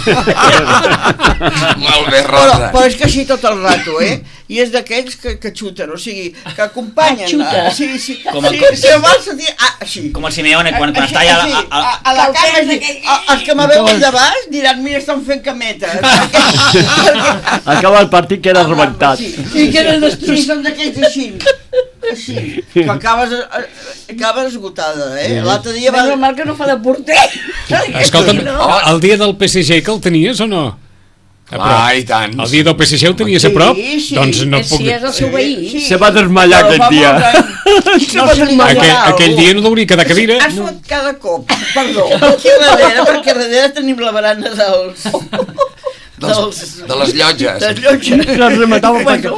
Speaker 2: Molt bé,
Speaker 3: Però,
Speaker 2: Rosa.
Speaker 3: però és que així tot el rato, eh? I és d'aquells que, que xuten, o sigui, que acompanyen.
Speaker 4: Ah, xuta.
Speaker 3: Ah, sí, sí.
Speaker 6: Com
Speaker 3: sí,
Speaker 6: el-
Speaker 3: si el Barça diu, ah, així.
Speaker 6: Com el Simeone, quan, quan
Speaker 3: Així,
Speaker 6: està allà...
Speaker 3: així,
Speaker 6: A, a,
Speaker 3: a, a la cama, així, a- els que me veuen de baix diran, mira, estan fent cametes. Perquè-
Speaker 5: Acaba el partit que era rebentat.
Speaker 3: Sí, sí, que eren sí, són d'aquells així. Així, que acabes, eh, acabes esgotada, eh? L'altre dia va...
Speaker 4: és normal que no fa de porter.
Speaker 1: Escolta'm, el dia del P S G que el tenies o no? A prop.
Speaker 2: Clar, i tant.
Speaker 1: El dia del P S G el tenies a
Speaker 3: Sí,
Speaker 1: prop?
Speaker 3: sí.
Speaker 1: Doncs no et puc
Speaker 4: Si
Speaker 1: dir.
Speaker 4: és el seu veí.
Speaker 5: Se va desmallar
Speaker 3: Però
Speaker 5: aquest
Speaker 3: fa
Speaker 5: dia.
Speaker 3: molts anys. No se li va
Speaker 1: Aquell,
Speaker 3: donar
Speaker 1: aquell
Speaker 3: algú.
Speaker 1: dia no hauria quedar cadira?
Speaker 3: Has fot cada cop, perdó, aquí darrere, perquè darrere tenim la barana dels...
Speaker 2: Dels, de les llotges.
Speaker 3: dels llotges.
Speaker 5: Les rematava perquè...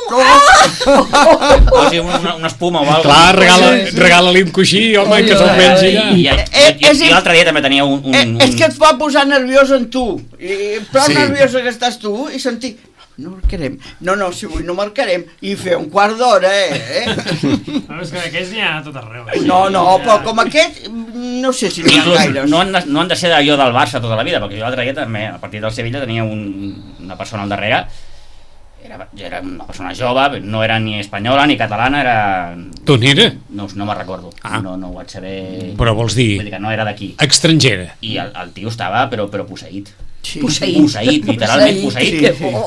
Speaker 6: o sigui, una, una espuma o alguna
Speaker 1: Clar, regala, regala-li un coixí, home, que se'l mengi ja.
Speaker 6: I, i, i, i, i l'altre dia també tenia un... un,
Speaker 3: Eh,
Speaker 6: un...
Speaker 3: és que et fa posar nerviós en tu. I prou
Speaker 2: Sí.
Speaker 3: sí. nerviosa que estàs tu i sentir... No marcarem. No, no, si avui no marcarem. I fer un quart d'hora, eh?
Speaker 7: No, és que d'aquests n'hi ha a tot arreu.
Speaker 3: No, no, però com aquest, no sé si n'hi ha
Speaker 6: Inclús
Speaker 3: gaires.
Speaker 6: no han, de, no han de ser d'allò del Barça tota la vida, perquè jo l'altre dia també, a partir del Sevilla, tenia un, una persona al darrere, era, era una persona jove, no era ni espanyola ni catalana, era...
Speaker 1: D'on era?
Speaker 6: No, no me'n recordo,
Speaker 1: Ah.
Speaker 6: no, no ho vaig saber...
Speaker 1: Però vols dir
Speaker 6: Vull dir que no era d'aquí.
Speaker 1: estrangera.
Speaker 6: I el, el tio estava, però, però posseït.
Speaker 3: Sí.
Speaker 4: Posseït.
Speaker 6: Posseït, literalment posseït.
Speaker 3: Sí,
Speaker 4: Que
Speaker 3: sí.
Speaker 4: bo.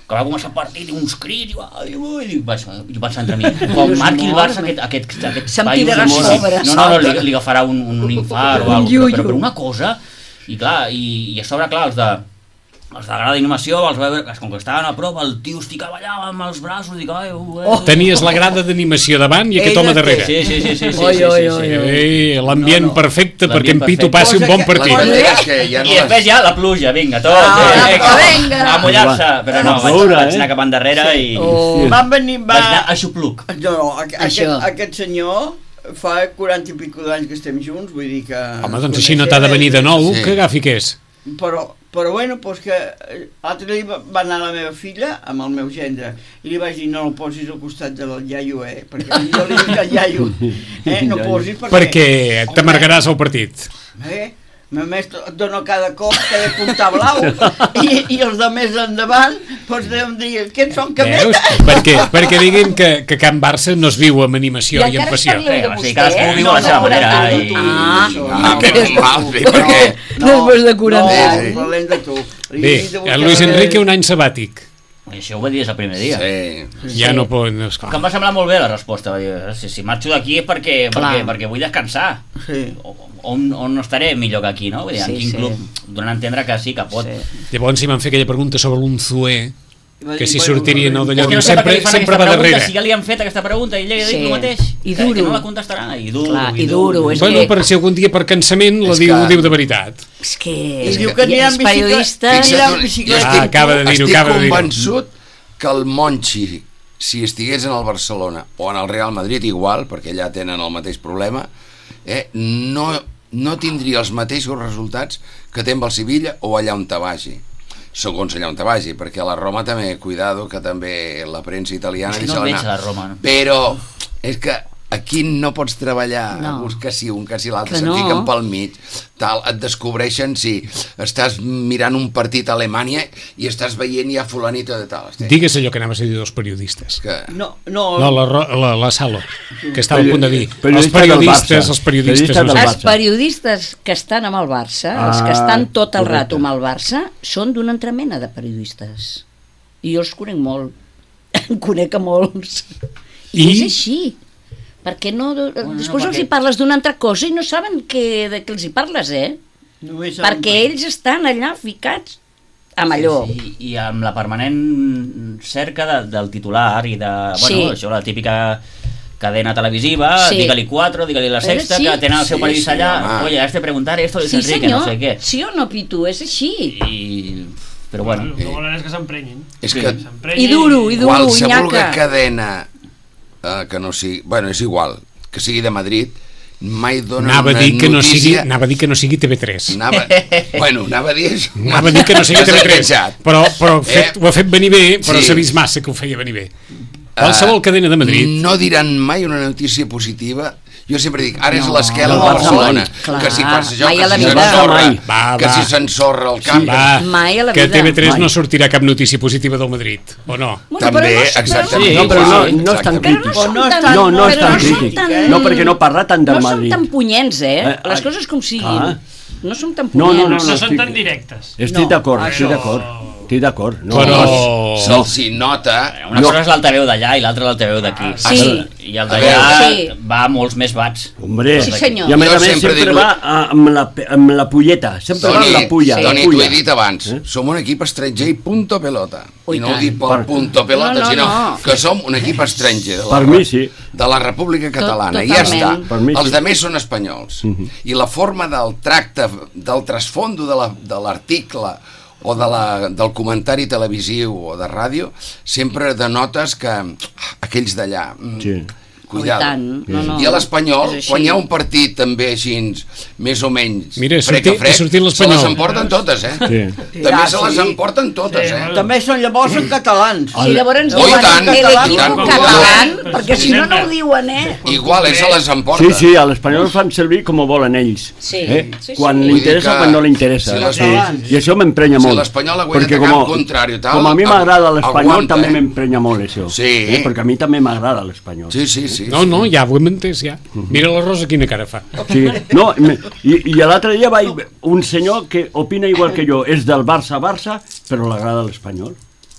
Speaker 6: que va començar el partit i uns crits, i va, i, i, i vaig, i vaig entrar a mi. Com marqui el Barça, aquest, aquest, aquest
Speaker 4: Se'm tirarà a sobre.
Speaker 6: No, no, no, li, li agafarà un, un infart o alguna cosa, però per una cosa, i clar, i, i a sobre, clar, els de els de grada d'animació, els, els com que estaven a prop, el tio esticava allà amb els braços i que... Eh, eh.
Speaker 1: Oh, tenies la grada d'animació davant i aquest home darrere.
Speaker 6: Sí, sí, sí, sí, sí,
Speaker 4: oi,
Speaker 6: sí,
Speaker 4: oi,
Speaker 6: sí, sí.
Speaker 4: oi.
Speaker 1: Eh, l'ambient
Speaker 6: No, no.
Speaker 1: perfecte perquè en
Speaker 6: L'ambient
Speaker 1: Pitu
Speaker 6: perfecte.
Speaker 1: passi un bon partit.
Speaker 2: La idea és que ja no
Speaker 6: I després ja la pluja, vinga, tot,
Speaker 4: Ah,
Speaker 6: eh,
Speaker 4: vinga.
Speaker 6: a mullar-se, però no,
Speaker 5: A
Speaker 6: vaig,
Speaker 5: veure,
Speaker 6: vaig
Speaker 5: eh?
Speaker 6: anar cap endarrere i
Speaker 4: Oh.
Speaker 3: Van venir... Va...
Speaker 6: vaig anar a xupluc.
Speaker 3: No, no, aqu
Speaker 4: Això.
Speaker 3: aquest, aquest senyor fa quaranta i pico d'anys que estem junts, vull dir que...
Speaker 1: Home, doncs així no t'ha de venir de nou,
Speaker 2: Sí.
Speaker 1: que agafi què és.
Speaker 3: Però, però bueno, doncs que eh, l'altre dia va va anar la meva filla amb el meu gendre i li vaig dir no el posis al costat del iaio, eh? Perquè jo li dic al iaio, eh? No posis perquè...
Speaker 1: Perquè t'amargaràs el partit.
Speaker 3: Eh? A més, et dono cada cop que he de puntar blau i, i els de més endavant doncs deuen dir, què en són que
Speaker 1: Veus? perquè, perquè diguin que, que Can Barça no es viu amb animació i,
Speaker 4: I
Speaker 1: amb
Speaker 4: encara
Speaker 1: passió.
Speaker 4: parleu de
Speaker 6: Sí,
Speaker 4: vostè,
Speaker 6: cadascú
Speaker 4: eh?
Speaker 6: viu a la seva manera, i-
Speaker 4: Ah,
Speaker 2: Ah, que mal, bé, perquè...
Speaker 4: després de quaranta
Speaker 3: No,
Speaker 2: Sí, sí.
Speaker 3: parlem de tu. Li
Speaker 1: Bé,
Speaker 3: dic de vostè
Speaker 1: el Luis
Speaker 3: que-
Speaker 1: Enrique un any sabàtic.
Speaker 6: I això ho va dir des del primer dia.
Speaker 2: Sí.
Speaker 1: Ja no pot... No,
Speaker 6: Que em va semblar molt bé la resposta, va dir, si, si marxo d'aquí és perquè,
Speaker 4: Clar.
Speaker 6: perquè, perquè vull descansar.
Speaker 3: Sí.
Speaker 6: O- On, on no estaré millor que aquí, no? Vull dir, en
Speaker 4: Sí,
Speaker 6: quin
Speaker 4: sí.
Speaker 6: club donen a entendre que sí, que pot.
Speaker 4: Sí.
Speaker 1: Llavors si m'han fet aquella pregunta sobre l'Unzué,
Speaker 3: Va
Speaker 1: que
Speaker 3: dir,
Speaker 1: si
Speaker 3: bueno,
Speaker 1: sortiria no d'allò,
Speaker 6: És que
Speaker 1: diu,
Speaker 6: no sé per què
Speaker 1: sempre,
Speaker 6: li fan
Speaker 1: sempre
Speaker 6: aquesta
Speaker 1: va
Speaker 6: pregunta,
Speaker 1: darrere.
Speaker 6: si ja li han fet aquesta pregunta i ell li ha dit
Speaker 4: Sí.
Speaker 6: el mateix.
Speaker 4: I
Speaker 6: que-
Speaker 4: duro.
Speaker 6: Que no la contestarà. I duro,
Speaker 4: Clar,
Speaker 6: i
Speaker 4: i duro, és
Speaker 1: Bueno,
Speaker 4: que-
Speaker 1: per si algun dia per cansament la
Speaker 2: És
Speaker 1: diu,
Speaker 2: que-
Speaker 1: diu de veritat.
Speaker 4: És que...
Speaker 3: Es diu que
Speaker 4: i
Speaker 3: anirà
Speaker 4: els
Speaker 3: amb bicicleta-
Speaker 4: periodistes...
Speaker 3: Fixa't,
Speaker 2: Fixa't,
Speaker 3: amb
Speaker 2: jo
Speaker 3: bicicleta.
Speaker 2: estic,
Speaker 1: Ah, acaba de dir-ho,
Speaker 2: estic
Speaker 1: acaba de dir-ho.
Speaker 2: convençut que el Monchi, si estigués en el Barcelona o en el Real Madrid igual, perquè allà tenen el mateix problema, eh, no, no tindria els mateixos resultats que té amb el Sevilla o allà on te vagi. Segons allà on te vagi, perquè a la Roma també, cuidado, que també la premsa italiana...
Speaker 6: És que no
Speaker 2: deixa-la
Speaker 6: el veig
Speaker 2: anar.
Speaker 6: a la Roma, no?
Speaker 2: Però és que aquí no pots treballar,
Speaker 4: No.
Speaker 2: no. que si un, que si l'altre,
Speaker 4: Que
Speaker 2: se't
Speaker 4: no.
Speaker 2: fiquen pel mig, tal, et descobreixen si estàs mirant un partit a Alemanya i estàs veient ja fulanito de tal. Hosti,
Speaker 1: Digues allò que anaves a dir dels periodistes.
Speaker 2: que...
Speaker 3: No, no,
Speaker 1: No, la, Ro- la, la Salo, que estava a punt de dir. Els
Speaker 5: Periodista del
Speaker 1: periodistes,
Speaker 5: Barça.
Speaker 1: els periodistes...
Speaker 5: Periodista
Speaker 1: no
Speaker 5: del
Speaker 1: sé.
Speaker 4: Els periodistes que estan amb el Barça,
Speaker 5: Ah,
Speaker 4: els que estan tot el
Speaker 5: correcte.
Speaker 4: rato amb el Barça, són d'una altra mena de periodistes. I jo els conec molt. En conec a molts. I,
Speaker 1: I?
Speaker 4: és així. Perquè no,
Speaker 6: no,
Speaker 4: després els
Speaker 6: perquè-
Speaker 4: hi parles d'una altra cosa i no saben que, de què els hi parles, eh?
Speaker 3: només saben-
Speaker 4: Perquè ells estan allà ficats amb allò.
Speaker 6: Sí, i, I amb la permanent cerca de, del titular i de... Bueno,
Speaker 4: Sí.
Speaker 6: això, la típica cadena televisiva,
Speaker 4: Sí.
Speaker 6: digue-li quatre, digue-li la sexta,
Speaker 4: Sí.
Speaker 6: que tenen el seu
Speaker 2: Sí,
Speaker 6: periodista
Speaker 2: sí,
Speaker 6: allà,
Speaker 2: home.
Speaker 6: oye, has de preguntar esto, Luis
Speaker 4: Sí,
Speaker 6: Enrique,
Speaker 4: senyor.
Speaker 6: no sé què.
Speaker 4: Sí o no, Pitu? És així.
Speaker 6: I... Però bueno,
Speaker 7: El que volen és que s'emprenyin.
Speaker 2: És
Speaker 6: Sí.
Speaker 2: que
Speaker 7: S'emprenyin
Speaker 4: I duro, i duro,
Speaker 2: qualsevol
Speaker 4: Iñaca.
Speaker 2: cadena eh, que no sigui... Bueno, és igual, que sigui de Madrid, mai dona
Speaker 1: Anava a
Speaker 2: una
Speaker 1: dir que no sigui,
Speaker 2: notícia...
Speaker 1: anava a dir que no sigui T V tres.
Speaker 2: Anava... Bueno, anava a dir això.
Speaker 1: Anava a dir que no sigui T V tres, però, però fet,
Speaker 2: Eh?
Speaker 1: ho ha fet venir bé, però
Speaker 2: Sí.
Speaker 1: s'ha vist massa que ho feia venir bé. Qualsevol
Speaker 2: Eh,
Speaker 1: cadena de Madrid.
Speaker 2: No diran mai una notícia positiva. Jo sempre dic, ara és
Speaker 4: No,
Speaker 2: l'esquela
Speaker 5: no,
Speaker 2: de Barcelona,
Speaker 4: clar,
Speaker 2: que si passa això,
Speaker 4: mai a
Speaker 2: que
Speaker 4: la
Speaker 2: si
Speaker 4: vida.
Speaker 2: s'ensorra,
Speaker 5: Mai.
Speaker 1: Va,
Speaker 2: que
Speaker 1: va.
Speaker 2: si s'ensorra el camp.
Speaker 1: Va,
Speaker 4: Mai a la
Speaker 1: que a
Speaker 4: vida.
Speaker 1: T V tres
Speaker 5: Mai.
Speaker 1: no sortirà cap notícia positiva del Madrid, o no?
Speaker 4: Bueno,
Speaker 2: També,
Speaker 4: però no-
Speaker 2: exactament.
Speaker 5: Sí, no, però no,
Speaker 2: igual,
Speaker 5: no és tan
Speaker 2: exactament.
Speaker 4: Però no
Speaker 5: crític.
Speaker 4: són
Speaker 3: no és
Speaker 4: tan...
Speaker 3: tan-
Speaker 5: No, no és
Speaker 4: però
Speaker 5: tan
Speaker 4: no són
Speaker 5: crític.
Speaker 4: tan-
Speaker 5: No, perquè no parla tant del
Speaker 4: No
Speaker 5: Madrid.
Speaker 4: són tan punyents, eh?
Speaker 5: Eh,
Speaker 4: Les
Speaker 5: eh,
Speaker 4: coses com siguin.
Speaker 5: ah.
Speaker 4: No són tan
Speaker 5: No, no,
Speaker 4: punyents.
Speaker 5: no,
Speaker 7: No,
Speaker 5: no,
Speaker 7: són
Speaker 5: estic-
Speaker 7: tan directes.
Speaker 5: Estic
Speaker 3: No,
Speaker 5: d'acord,
Speaker 3: això-
Speaker 5: estic d'acord. Estic d'acord. No,
Speaker 1: Però...
Speaker 5: no,
Speaker 2: Se'ls nota...
Speaker 6: una
Speaker 5: No.
Speaker 6: cosa és l'altaveu d'allà i l'altra l'altaveu d'aquí.
Speaker 4: Sí.
Speaker 6: I el
Speaker 2: A
Speaker 6: d'allà
Speaker 4: veure.
Speaker 6: va a molts més watts.
Speaker 5: Hombre,
Speaker 4: Sí, senyor.
Speaker 5: i a més
Speaker 2: Jo
Speaker 5: a més
Speaker 2: sempre
Speaker 5: sempre,
Speaker 2: dic-
Speaker 5: va a- amb la, amb la pulleta, sempre va amb
Speaker 2: Toni,
Speaker 5: la pulla.
Speaker 2: sí.
Speaker 5: la
Speaker 2: Toni, t'ho
Speaker 5: pulla.
Speaker 2: he dit abans,
Speaker 5: Eh?
Speaker 2: som un equip estranger i punto pelota.
Speaker 4: Ui,
Speaker 2: I no ho
Speaker 4: tant.
Speaker 2: dic pel
Speaker 5: Per-
Speaker 2: punto pelota,
Speaker 4: No, no,
Speaker 2: sinó
Speaker 4: no.
Speaker 2: que som un equip estranger de la,
Speaker 5: Per mi sí.
Speaker 2: de la República Catalana. I ja
Speaker 4: totalment.
Speaker 2: està.
Speaker 5: Per mi sí.
Speaker 2: Els altres són espanyols. I la forma del tracte, del trasfondo de la- de l'article o de la, del comentari televisiu o de ràdio, sempre denotes que ah, aquells d'allà... mm,
Speaker 5: Sí.
Speaker 2: Cuidado.
Speaker 4: I tant, no, no.
Speaker 2: I a l'Espanyol,
Speaker 4: És així.
Speaker 2: quan hi ha un partit també així, més o menys
Speaker 1: Mira, ha
Speaker 2: frec
Speaker 1: sortit-
Speaker 2: a frec,
Speaker 1: ha sortit
Speaker 2: se
Speaker 1: l'Espanyol.
Speaker 2: les emporten totes, eh?
Speaker 5: Sí.
Speaker 2: També
Speaker 3: Ah,
Speaker 2: se les
Speaker 3: sí.
Speaker 2: emporten totes,
Speaker 7: Sí,
Speaker 2: eh?
Speaker 7: bueno.
Speaker 3: També són llavors són catalans.
Speaker 4: Sí, llavors
Speaker 2: Oh, i
Speaker 4: diuen
Speaker 2: tant,
Speaker 4: el
Speaker 2: i
Speaker 4: equipo
Speaker 2: tant.
Speaker 4: catalán,
Speaker 7: Però
Speaker 4: perquè si no, no
Speaker 7: sempre.
Speaker 4: ho diuen, eh?
Speaker 2: Igual, eh, se les emporten.
Speaker 5: Sí, sí, a l'espanyol fan servir com volen ells.
Speaker 4: Sí,
Speaker 5: eh?
Speaker 4: sí, sí.
Speaker 5: Quan
Speaker 2: Vull
Speaker 5: li
Speaker 2: dir
Speaker 5: interessa,
Speaker 2: que
Speaker 5: quan no li interessa.
Speaker 2: si les-
Speaker 5: sí. I això m'emprenya
Speaker 2: si
Speaker 5: molt.
Speaker 2: l'Espanyol ha guanyat
Speaker 5: Perquè
Speaker 2: a camp
Speaker 5: com,
Speaker 2: contrari, tal,
Speaker 5: com a mi m'agrada l'espanyol,
Speaker 2: aguanta,
Speaker 5: també
Speaker 2: eh?
Speaker 5: m'emprenya molt això.
Speaker 2: Sí.
Speaker 5: Eh? Perquè a mi també m'agrada l'espanyol.
Speaker 2: Sí, sí, sí.
Speaker 1: No, no, ja ho hem entès, ja. Mira la Rosa quina cara fa.
Speaker 5: Sí, no, me- i, i l'altre dia vaig un senyor que opina igual que jo, és del Barça-Barça, però l'agrada l'Espanyol.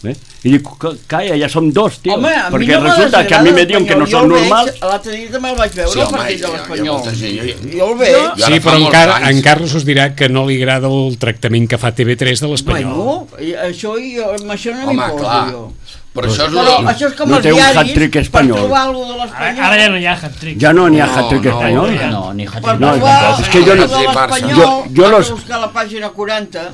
Speaker 5: Eh? I dic, calla, ja som dos, tio.
Speaker 3: Home, a mi
Speaker 5: perquè
Speaker 3: no m'ha
Speaker 5: resulta que a mi me diuen que no són normals.
Speaker 3: L'altre dia també el vaig veure,
Speaker 2: Sí,
Speaker 3: el
Speaker 2: home,
Speaker 3: partit de
Speaker 2: hi ha- hi ha
Speaker 3: l'Espanyol.
Speaker 2: molta gent, jo-
Speaker 3: Jo el veig.
Speaker 2: Jo ara
Speaker 1: Sí,
Speaker 2: fa
Speaker 1: però en,
Speaker 2: molts
Speaker 1: Car
Speaker 2: anys.
Speaker 1: en Carlos us dirà que no li agrada el tractament que fa T V tres de l'Espanyol.
Speaker 3: Bueno, i això, jo, amb això no m'hi
Speaker 2: Home,
Speaker 3: poso
Speaker 2: clar.
Speaker 3: jo.
Speaker 2: Però això és...
Speaker 3: Però
Speaker 2: el-
Speaker 3: això és com
Speaker 5: No
Speaker 3: els
Speaker 5: té un
Speaker 3: diaris,
Speaker 5: hat-trick espanyol.
Speaker 3: per trobar alguna de
Speaker 7: Ara,
Speaker 3: l'Espanyol.
Speaker 7: ara ja no hi ha hat-trick.
Speaker 5: Ja no n'hi ha
Speaker 2: No,
Speaker 5: hat-trick
Speaker 2: no,
Speaker 5: espanyol.
Speaker 7: ja
Speaker 6: No, ni
Speaker 3: Per
Speaker 6: hat-trick.
Speaker 5: No,
Speaker 3: trobar
Speaker 5: és que jo no-
Speaker 3: alguna de l'Espanyol,
Speaker 5: Jo- jo
Speaker 3: has
Speaker 5: los-
Speaker 3: de buscar la pàgina quaranta.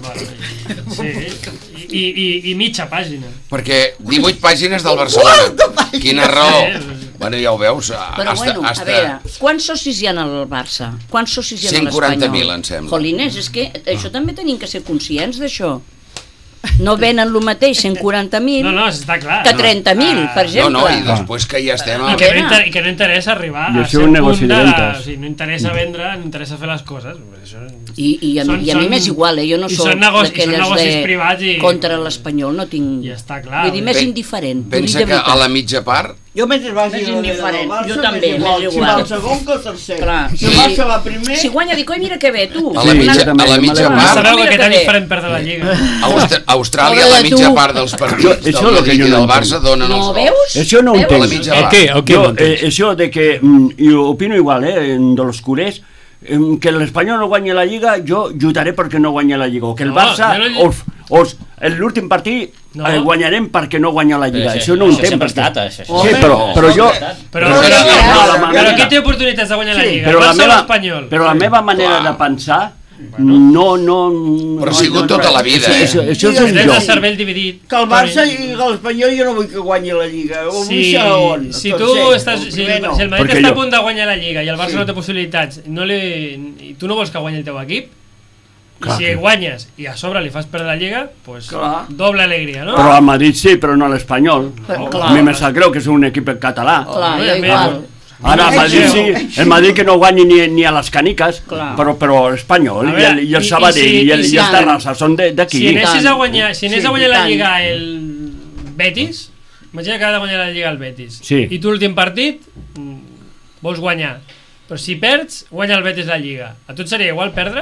Speaker 7: Sí, i, i, i mitja pàgina.
Speaker 2: Perquè divuit pàgines del Barcelona. Quina raó. Bueno, ja ho veus.
Speaker 4: Però
Speaker 2: hasta,
Speaker 4: bueno, a
Speaker 2: hasta...
Speaker 4: veure, quants socis hi ha al Barça? Quants socis hi ha a
Speaker 2: cent
Speaker 4: l'Espanyol?
Speaker 2: quaranta mil, em sembla.
Speaker 4: Jolines, és que això també tenim que ser conscients d'això. No venen el mateix cent quaranta mil
Speaker 7: No, no, està clar.
Speaker 4: que trenta mil,
Speaker 7: Ah,
Speaker 4: per
Speaker 2: No,
Speaker 4: exemple.
Speaker 2: no, i després que ja estem...
Speaker 7: I
Speaker 2: Amb...
Speaker 7: que, no inter i que no interessa arribar
Speaker 5: I
Speaker 7: a
Speaker 5: això
Speaker 7: ser
Speaker 5: és un
Speaker 7: un
Speaker 5: negoci
Speaker 7: punt
Speaker 5: de
Speaker 7: de...
Speaker 5: ventes.
Speaker 7: O sigui, no interessa vendre, no interessa fer les coses. Això...
Speaker 4: I, i, a,
Speaker 7: Són-
Speaker 4: mi, i a mi
Speaker 7: són-
Speaker 4: m'és igual, eh? Jo no
Speaker 7: i
Speaker 4: soc
Speaker 7: són negoci- i són
Speaker 4: d'aquelles
Speaker 7: negocis
Speaker 4: de
Speaker 7: privats i-
Speaker 4: contra l'Espanyol, no tinc...
Speaker 7: Ja està clar.
Speaker 4: Vull dir, més
Speaker 2: Pe-
Speaker 4: indiferent. t'ho dic
Speaker 2: Pensa
Speaker 4: de
Speaker 2: que a
Speaker 4: veritat.
Speaker 2: la mitja part...
Speaker 3: Jo mentre vagi
Speaker 4: És
Speaker 3: a la
Speaker 4: indiferent.
Speaker 3: Barça,
Speaker 4: Jo
Speaker 3: m'és
Speaker 4: també,
Speaker 3: igual.
Speaker 4: m'és
Speaker 3: Si va
Speaker 4: igual.
Speaker 3: el segon que el tercer.
Speaker 4: Clar,
Speaker 3: Si
Speaker 4: sí.
Speaker 3: el Barça va primer...
Speaker 4: Si guanya, dic, oi, mira que bé, tu.
Speaker 2: A la
Speaker 5: Sí,
Speaker 2: mitja,
Speaker 5: jo també,
Speaker 2: a la
Speaker 5: jo
Speaker 2: mitja
Speaker 5: m'alegro.
Speaker 7: Ja
Speaker 2: part...
Speaker 7: sabeu que
Speaker 4: Mira
Speaker 7: aquest
Speaker 4: que
Speaker 7: any
Speaker 4: bé.
Speaker 7: farem perdre la Lliga.
Speaker 2: Austra- Austràlia, a
Speaker 4: Hola,
Speaker 2: la mitja
Speaker 4: tu.
Speaker 2: part dels partits
Speaker 5: Jo-
Speaker 2: del
Speaker 5: això és el que
Speaker 2: Madrid
Speaker 5: jo
Speaker 2: i
Speaker 5: no
Speaker 2: del
Speaker 5: entenc.
Speaker 2: Barça donen els
Speaker 4: No,
Speaker 2: gols.
Speaker 4: veus?
Speaker 5: Això no ho
Speaker 4: Veus?
Speaker 5: entenc.
Speaker 2: A la mitja
Speaker 1: El
Speaker 2: part.
Speaker 1: què? El què?
Speaker 5: Jo,
Speaker 1: no entens?
Speaker 5: eh, això de que, mm, jo opino igual, eh, de los culers, em, que l'Espanyol no guanyi la Lliga, jo lluitaré perquè no guanyi la Lliga, o que el
Speaker 7: No,
Speaker 5: Barça,
Speaker 7: jo no-
Speaker 5: os, os, l'últim partit
Speaker 7: No.
Speaker 5: eh, guanyarem perquè no guanya la Lliga,
Speaker 6: Però
Speaker 5: això no ho
Speaker 6: això
Speaker 5: entenc.
Speaker 6: sempre ha
Speaker 5: perquè-
Speaker 6: estat, això.
Speaker 5: Sí,
Speaker 3: Home,
Speaker 5: però, però jo...
Speaker 7: Però,
Speaker 3: Però
Speaker 7: però,
Speaker 3: ja
Speaker 7: però,
Speaker 3: està,
Speaker 7: però,
Speaker 3: la
Speaker 7: però
Speaker 5: manera-
Speaker 7: qui té oportunitats de guanyar la
Speaker 5: Sí,
Speaker 7: Lliga?
Speaker 5: però
Speaker 7: el
Speaker 5: la
Speaker 7: Barça o
Speaker 5: meva,
Speaker 7: l'Espanyol?
Speaker 5: però la meva manera
Speaker 2: Clar.
Speaker 5: de pensar no, no...
Speaker 2: Però ha sigut tota la vida, eh?
Speaker 5: Això, això és
Speaker 3: Sí,
Speaker 5: un
Speaker 7: Tens el
Speaker 5: joc.
Speaker 7: cervell dividit.
Speaker 3: Que el Barça i l'Espanyol jo no vull que guanyi la Lliga. O vull
Speaker 7: Si,
Speaker 3: ser on.
Speaker 7: si
Speaker 3: tot
Speaker 7: tu
Speaker 3: sec,
Speaker 7: estàs,
Speaker 3: el
Speaker 7: si,
Speaker 3: primer no.
Speaker 7: si el Madrid
Speaker 5: Perquè
Speaker 7: està
Speaker 5: jo-
Speaker 7: a punt de guanyar la Lliga i el Barça
Speaker 3: Sí.
Speaker 7: no té possibilitats, no li, i tu no vols que guanyi el teu equip,
Speaker 5: Clar
Speaker 7: i si
Speaker 5: que-
Speaker 7: guanyes i a sobre li fas perdre la Lliga, pues
Speaker 3: Clar.
Speaker 7: doble alegria, no?
Speaker 5: Però al Madrid sí, però no a l'Espanyol.
Speaker 4: Però,
Speaker 5: A
Speaker 4: clar,
Speaker 5: mi me sap greu que és un equip català.
Speaker 4: clar,
Speaker 7: Home,
Speaker 4: jo
Speaker 7: a mi-
Speaker 4: igual.
Speaker 5: Ara el Madrid sí, el Madrid que no guanyi ni, ni a les caniques,
Speaker 4: Clar.
Speaker 5: però, però l'Espanyol
Speaker 7: A
Speaker 5: i
Speaker 7: veure,
Speaker 5: el, i el
Speaker 7: i- i
Speaker 5: Sabadell
Speaker 7: si-
Speaker 5: i, el,
Speaker 7: i
Speaker 5: i,
Speaker 7: si-
Speaker 5: el Terrassa són de- d'aquí.
Speaker 7: Si anessis
Speaker 4: tant.
Speaker 7: a guanyar, si anés
Speaker 3: Sí,
Speaker 7: a guanyar
Speaker 3: i
Speaker 7: la
Speaker 3: tant.
Speaker 7: Lliga el Betis, imagina que ha de guanyar la Lliga el Betis,
Speaker 5: Sí.
Speaker 7: i tu l'últim partit mm, vols guanyar, però si perds, guanya el Betis la Lliga. A tu et seria igual perdre?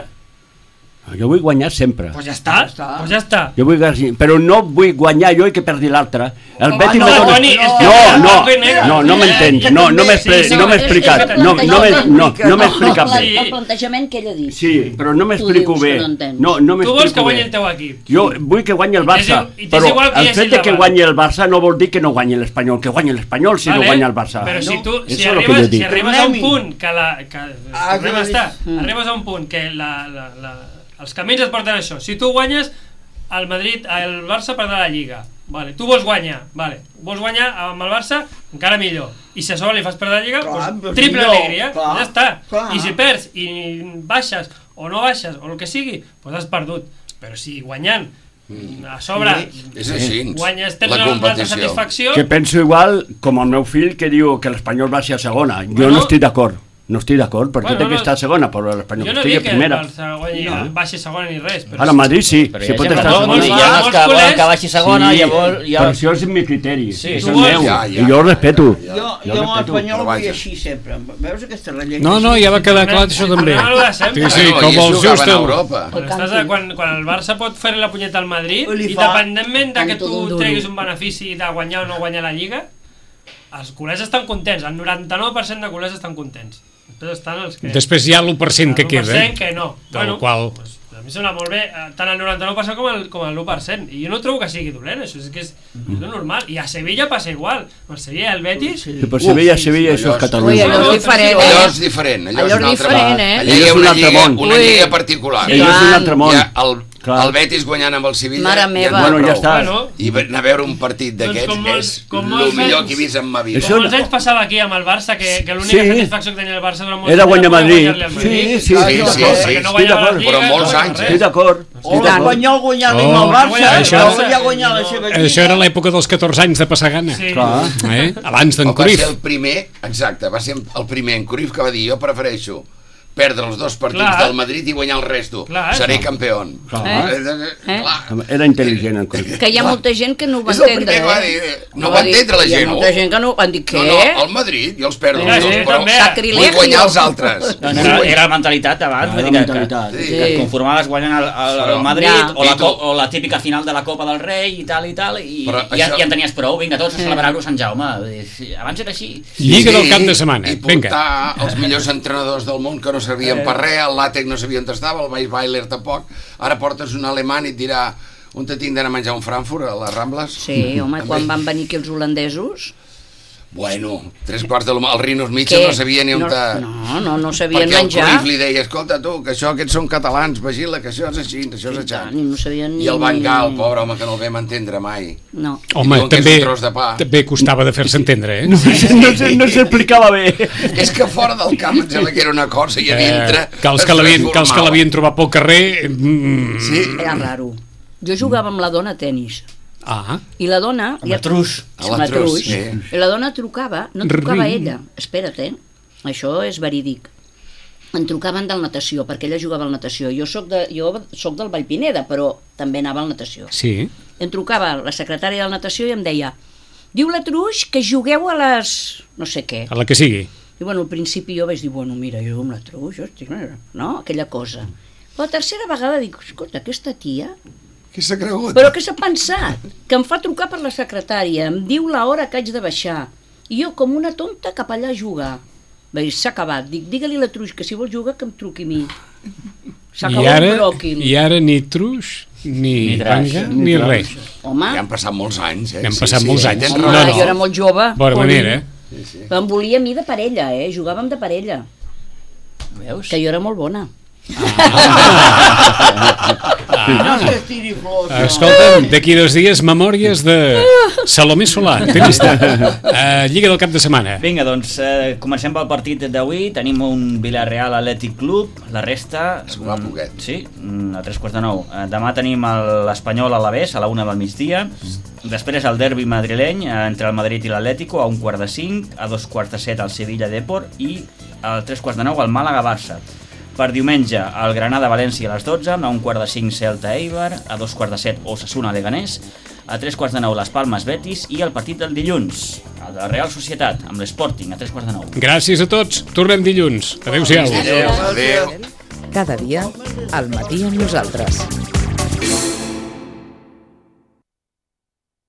Speaker 5: Jo vull guanyar sempre.
Speaker 7: Doncs pues ja està,
Speaker 3: Ja està.
Speaker 7: pues ja està.
Speaker 5: Jo vull guanyar, però no vull guanyar jo i que perdi l'altre. El
Speaker 3: Home,
Speaker 5: Betis
Speaker 3: no,
Speaker 5: me dona...
Speaker 7: Toni, és que
Speaker 5: No,
Speaker 7: és
Speaker 5: no,
Speaker 7: blanc i negre.
Speaker 5: no, no m'entens, no, no m'he expli-
Speaker 7: Sí,
Speaker 5: no m'he
Speaker 7: sí,
Speaker 5: explicat,
Speaker 7: és que
Speaker 5: no, no m'he no, no m'he explicat
Speaker 4: El,
Speaker 5: bé.
Speaker 4: el plantejament que ell ha dit.
Speaker 5: Sí, però no
Speaker 4: Tu
Speaker 5: m'explico
Speaker 4: dius que
Speaker 5: bé.
Speaker 4: no entens.
Speaker 5: No, no
Speaker 7: Tu vols que
Speaker 5: m'explico
Speaker 7: guanyi
Speaker 5: bé.
Speaker 7: el teu equip.
Speaker 5: Jo vull que guanyi el
Speaker 7: I t'és
Speaker 5: Barça,
Speaker 7: i- i t'és
Speaker 5: però
Speaker 7: igual que
Speaker 5: el
Speaker 7: hi hagi
Speaker 5: fet de que
Speaker 7: davant.
Speaker 5: guanyi el Barça no vol dir que no guanyi l'Espanyol, que guanyi l'Espanyol si no
Speaker 7: Vale,
Speaker 5: guanya el Barça.
Speaker 7: Però si tu, si
Speaker 5: Això és el que jo
Speaker 7: arribes,
Speaker 5: dic.
Speaker 7: si arribes a un
Speaker 3: Tornem-hi.
Speaker 7: punt que la... Que,
Speaker 3: Ah,
Speaker 7: tornem
Speaker 3: que
Speaker 7: a estar,
Speaker 4: Mm.
Speaker 7: arribes a un punt que la, la, la, els camins et porten a això. Si tu guanyes, el Madrid, el Barça perdrà la Lliga. Vale. Tu vols guanyar, vale. Vols guanyar amb el Barça, encara millor. I si a sobre li fas perdre la Lliga,
Speaker 3: Clar,
Speaker 7: doncs,
Speaker 3: doncs
Speaker 7: triple
Speaker 3: millor,
Speaker 7: alegria,
Speaker 3: clar,
Speaker 7: ja està.
Speaker 3: clar.
Speaker 7: I si perds i baixes o no baixes o el que sigui, doncs has perdut. Però si guanyant a sobre
Speaker 2: És així,
Speaker 7: guanyes, tens
Speaker 2: la
Speaker 7: una altra
Speaker 2: competició.
Speaker 7: satisfacció,
Speaker 5: Que penso igual com el meu fill que diu que l'Espanyol baixi a segona. Jo
Speaker 7: Bueno.
Speaker 5: no estic d'acord. No estic d'acord, perquè
Speaker 7: Bueno,
Speaker 5: té que
Speaker 7: no.
Speaker 5: estar a segona, però l'Espanyol
Speaker 7: jo
Speaker 5: que
Speaker 7: no
Speaker 5: estigui
Speaker 7: dic
Speaker 5: a
Speaker 7: que el
Speaker 5: primera.
Speaker 7: Barça guanyi,
Speaker 5: No.
Speaker 7: baixi segona ni res, però
Speaker 5: Ara, Madrid sí,
Speaker 6: Però
Speaker 5: si
Speaker 6: hi ha
Speaker 5: pot
Speaker 6: gent
Speaker 5: estar a
Speaker 6: que
Speaker 7: no,
Speaker 6: vol-
Speaker 5: segona.
Speaker 6: hi ha
Speaker 7: Molts
Speaker 6: els que volen
Speaker 7: culers-
Speaker 6: que baixi segona i llavors...
Speaker 5: Però
Speaker 6: Ja...
Speaker 5: això és mi criteri,
Speaker 6: Sí,
Speaker 5: és
Speaker 6: tu
Speaker 5: el
Speaker 7: vols-
Speaker 5: meu,
Speaker 2: Ja, ja,
Speaker 5: i jo ho
Speaker 2: ja,
Speaker 5: respeto.
Speaker 3: Jo,
Speaker 5: Jo
Speaker 3: jo amb
Speaker 5: respeto,
Speaker 3: l'Espanyol
Speaker 2: però
Speaker 3: vull
Speaker 2: vaja.
Speaker 3: així sempre. Veus aquesta ratlla?
Speaker 1: No, no, ja va quedar clar això també.
Speaker 7: No, no, no, sempre.
Speaker 1: Sí, sí,
Speaker 2: Bueno,
Speaker 1: com
Speaker 2: i
Speaker 1: el
Speaker 2: ells jugaven
Speaker 1: just
Speaker 2: a
Speaker 1: el...
Speaker 2: Europa.
Speaker 7: Quan, estàs a, quan, quan el Barça pot fer la punyeta al Madrid,
Speaker 3: Li
Speaker 7: i
Speaker 3: fa
Speaker 7: dependentment de que
Speaker 4: amb tot
Speaker 7: tu
Speaker 4: el duro.
Speaker 7: treguis un benefici de guanyar o no guanyar la Lliga, els culers estan contents, el noranta-nou per cent de culers estan contents. Després estan els que...
Speaker 1: Després hi ha l'u per cent que
Speaker 7: el u per
Speaker 1: queda.
Speaker 7: cent que no.
Speaker 1: Del
Speaker 7: Bueno,
Speaker 1: qual...
Speaker 7: pues, a mi sembla molt bé, eh, tant el noranta-nou per cent com el, com el u per cent. I jo no trobo que sigui dolent, això és que és, és lo normal. I a Sevilla passa igual. El Sevilla i el Betis...
Speaker 5: Sí, però Sevilla, Sevilla, això és
Speaker 2: allò és-
Speaker 5: Catalunya.
Speaker 4: Ui, allò és diferent,
Speaker 2: Allò
Speaker 4: eh?
Speaker 2: és diferent, allò,
Speaker 4: Allò
Speaker 2: és un
Speaker 4: és
Speaker 2: altre
Speaker 4: diferent,
Speaker 2: món.
Speaker 4: eh?
Speaker 2: Allà hi ha
Speaker 5: Allò és un
Speaker 2: una
Speaker 5: altre
Speaker 2: lliga,
Speaker 5: món.
Speaker 2: una
Speaker 4: Ui.
Speaker 2: lliga particular.
Speaker 5: Allò és un altre món.
Speaker 2: Hi ha el,
Speaker 5: Clar.
Speaker 2: el Betis guanyant amb el Sevilla.
Speaker 4: Mare
Speaker 2: ja en
Speaker 4: meva.
Speaker 2: té
Speaker 5: Bueno, ja
Speaker 2: prou.
Speaker 5: està.
Speaker 7: Bueno,
Speaker 2: I anar a veure un partit
Speaker 7: Doncs
Speaker 2: d'aquests
Speaker 7: com molts-
Speaker 2: és
Speaker 7: com
Speaker 2: el
Speaker 7: molts
Speaker 2: millor
Speaker 7: anys-
Speaker 2: que he vist en ma vida.
Speaker 5: Això-
Speaker 7: com molts anys passava aquí amb el Barça, que, que l'única
Speaker 5: Sí.
Speaker 7: satisfacció que tenia el Barça durant molts
Speaker 5: Era
Speaker 7: anys
Speaker 5: guanyar Madrid.
Speaker 7: guanyar-li al
Speaker 5: Sí,
Speaker 7: Madrid.
Speaker 5: sí,
Speaker 2: Sí,
Speaker 5: sí,
Speaker 2: sí,
Speaker 5: d'acord.
Speaker 2: sí.
Speaker 7: Perquè no guanyava
Speaker 5: d'acord.
Speaker 7: la Lliga,
Speaker 2: Però molts
Speaker 7: no
Speaker 2: anys,
Speaker 7: res.
Speaker 5: Estic d'acord.
Speaker 3: O
Speaker 5: estic d'acord.
Speaker 3: l'Espanyol guanyant-li
Speaker 1: Oh,
Speaker 3: amb el Barça,
Speaker 1: això-
Speaker 3: això ja guanyar la seva lliga.
Speaker 1: Això era l'època dels catorze anys de passar gana.
Speaker 7: Sí.
Speaker 5: Clar.
Speaker 1: Eh? Abans d'en
Speaker 2: Va
Speaker 1: Cruyff.
Speaker 2: ser el primer, exacte, va ser el primer en Cruyff que va dir jo prefereixo perdre els dos partits
Speaker 7: Clar.
Speaker 2: del Madrid i guanyar el resto.
Speaker 7: Clar,
Speaker 2: Seré
Speaker 7: no.
Speaker 2: campió.
Speaker 4: Eh?
Speaker 2: Eh? Clar.
Speaker 5: Era intel·ligent en Cruyff.
Speaker 4: Que hi ha molta gent que no ho va
Speaker 2: És el
Speaker 4: entendre,
Speaker 2: primer que va
Speaker 4: eh?
Speaker 2: dir. No va entendre la
Speaker 4: Hi ha
Speaker 2: gent.
Speaker 4: molta gent que no van dir, què?
Speaker 2: No, no, el Madrid, jo els perdo
Speaker 7: Mira,
Speaker 2: els dos,
Speaker 7: sí,
Speaker 2: però
Speaker 7: també.
Speaker 2: vull guanyar els altres.
Speaker 6: Doncs era, era la mentalitat abans,
Speaker 5: Era
Speaker 6: vull dir
Speaker 5: la
Speaker 6: que,
Speaker 5: mentalitat.
Speaker 6: que,
Speaker 2: Sí.
Speaker 6: que et conformaves guanyant el, el, el
Speaker 2: Però-
Speaker 6: Madrid
Speaker 4: Ja.
Speaker 6: o, la,
Speaker 2: I tu?
Speaker 6: co- o la típica final de la Copa del Rei i tal i tal, i,
Speaker 2: Però
Speaker 6: i ja,
Speaker 2: això-
Speaker 6: ja en tenies prou, vinga, tots a celebrar-ho a Sant Jaume. Vull dir, sí, abans era així.
Speaker 1: Lliga del cap de setmana.
Speaker 2: I
Speaker 1: Vinga.
Speaker 2: portar els millors entrenadors del món que no servien per res, el Latec no sabia on estava, el Weisweiler tampoc. Ara portes un alemany i et dirà on te tinc d'anar a menjar un Frankfurt, a les Rambles?
Speaker 4: Sí, home,
Speaker 2: També.
Speaker 4: quan van venir aquí els holandesos...
Speaker 2: Bueno, tres quarts de l'home, els Rinos Mitchell no sabia ni on
Speaker 4: no,
Speaker 2: te...
Speaker 4: no, no, no sabien
Speaker 2: Perquè el
Speaker 4: menjar.
Speaker 2: Cruyff li deia, escolta tu, que això, aquests són catalans, vigila, que això és així, això és
Speaker 4: I
Speaker 2: així.
Speaker 4: tant, i no sabien ni...
Speaker 2: I el Van Gaal, pobre home, que no el vam entendre mai.
Speaker 4: No.
Speaker 1: Home,
Speaker 2: diuen que és
Speaker 1: també,
Speaker 2: un tros de pa.
Speaker 1: també costava de fer-se entendre, eh?
Speaker 5: No, se- no s'explicava bé.
Speaker 2: És que fora del camp em sembla que era una cosa i a dintre...
Speaker 1: Eh, que els
Speaker 2: es
Speaker 1: que l'havien que els que
Speaker 2: transformava.
Speaker 1: l'havien trobat pel carrer... Mm,
Speaker 2: Sí,
Speaker 4: Era raro. Jo jugava amb la dona a tenis.
Speaker 1: ah,
Speaker 4: I la dona...
Speaker 6: Amb la Trus.
Speaker 2: A la Trus, sí.
Speaker 4: I la dona trucava, no trucava
Speaker 1: Ring.
Speaker 4: ella, espera't, eh? Això és verídic. Em trucaven del natació, perquè ella jugava al natació. Jo soc, de, jo soc del Vallpineda, però també anava al natació.
Speaker 1: sí.
Speaker 4: Em trucava la secretària de natació i em deia, diu la Truix que jugueu a les... no sé què.
Speaker 1: A la que sigui.
Speaker 4: I bueno, al principi jo vaig dir, bueno, mira, jo amb la Truix, hosti, no? Aquella cosa. Però la tercera vegada dic, escolta, aquesta tia...
Speaker 2: Qui s'ha cregut?
Speaker 4: Però què s'ha pensat? Que em fa trucar per la secretària, em diu l'hora que haig de baixar. I jo, com una tonta, cap allà a jugar. Vaig, s'ha acabat. Dic, digue-li a la Truix que si vol jugar que em truqui a mi.
Speaker 1: I
Speaker 4: S'acabó el
Speaker 1: ara,
Speaker 4: bròquil.
Speaker 1: I ara ni truix, ni,
Speaker 6: Ni traix,
Speaker 1: banga,
Speaker 5: ni
Speaker 1: ni
Speaker 5: traix.
Speaker 1: res.
Speaker 4: Home,
Speaker 2: Ja han passat molts anys, eh?
Speaker 1: Han passat molts anys.
Speaker 2: tens
Speaker 4: home,
Speaker 1: No,
Speaker 2: raó.
Speaker 1: no.
Speaker 4: jo era molt jove.
Speaker 1: Bona
Speaker 4: Oli.
Speaker 1: manera, eh?
Speaker 2: Sí, sí.
Speaker 4: Em volia a mi de parella, eh? Jugàvem de parella.
Speaker 6: Veus?
Speaker 4: Que jo era molt bona.
Speaker 3: No és que es tiri flors, no.
Speaker 1: Escolta'm, d'aquí dos dies, memòries de Salomé Solà, tenista. Uh, Lliga del cap de setmana.
Speaker 6: Vinga, doncs eh, comencem pel partit d'avui. Tenim un Villarreal Athletic Club, la resta...
Speaker 2: Es va
Speaker 6: mm,
Speaker 2: poquet.
Speaker 6: Sí, mm, a tres quarts de nou. Eh, demà tenim el- l'Espanyol a l'Alavés a la una del migdia. Després el derbi madrileny eh, entre el Madrid i l'Atlético a un quart de cinc, a dos quarts de set el Sevilla Depor i a tres quarts de nou el Màlaga-Barça. Per diumenge, el Granada-València a les dotze, a un quart de cinc Celta-Eibar, a dos quarts de set Osasuna-Leganés, a tres quarts de nou les Palmes-Betis i el partit del dilluns, el de la Real Societat, amb l'Sporting, a tres quarts de nou.
Speaker 1: Gràcies a tots. Tornem dilluns. Adéu-siau.
Speaker 2: Adéu. Adéu.
Speaker 8: Cada dia, al matí amb nosaltres.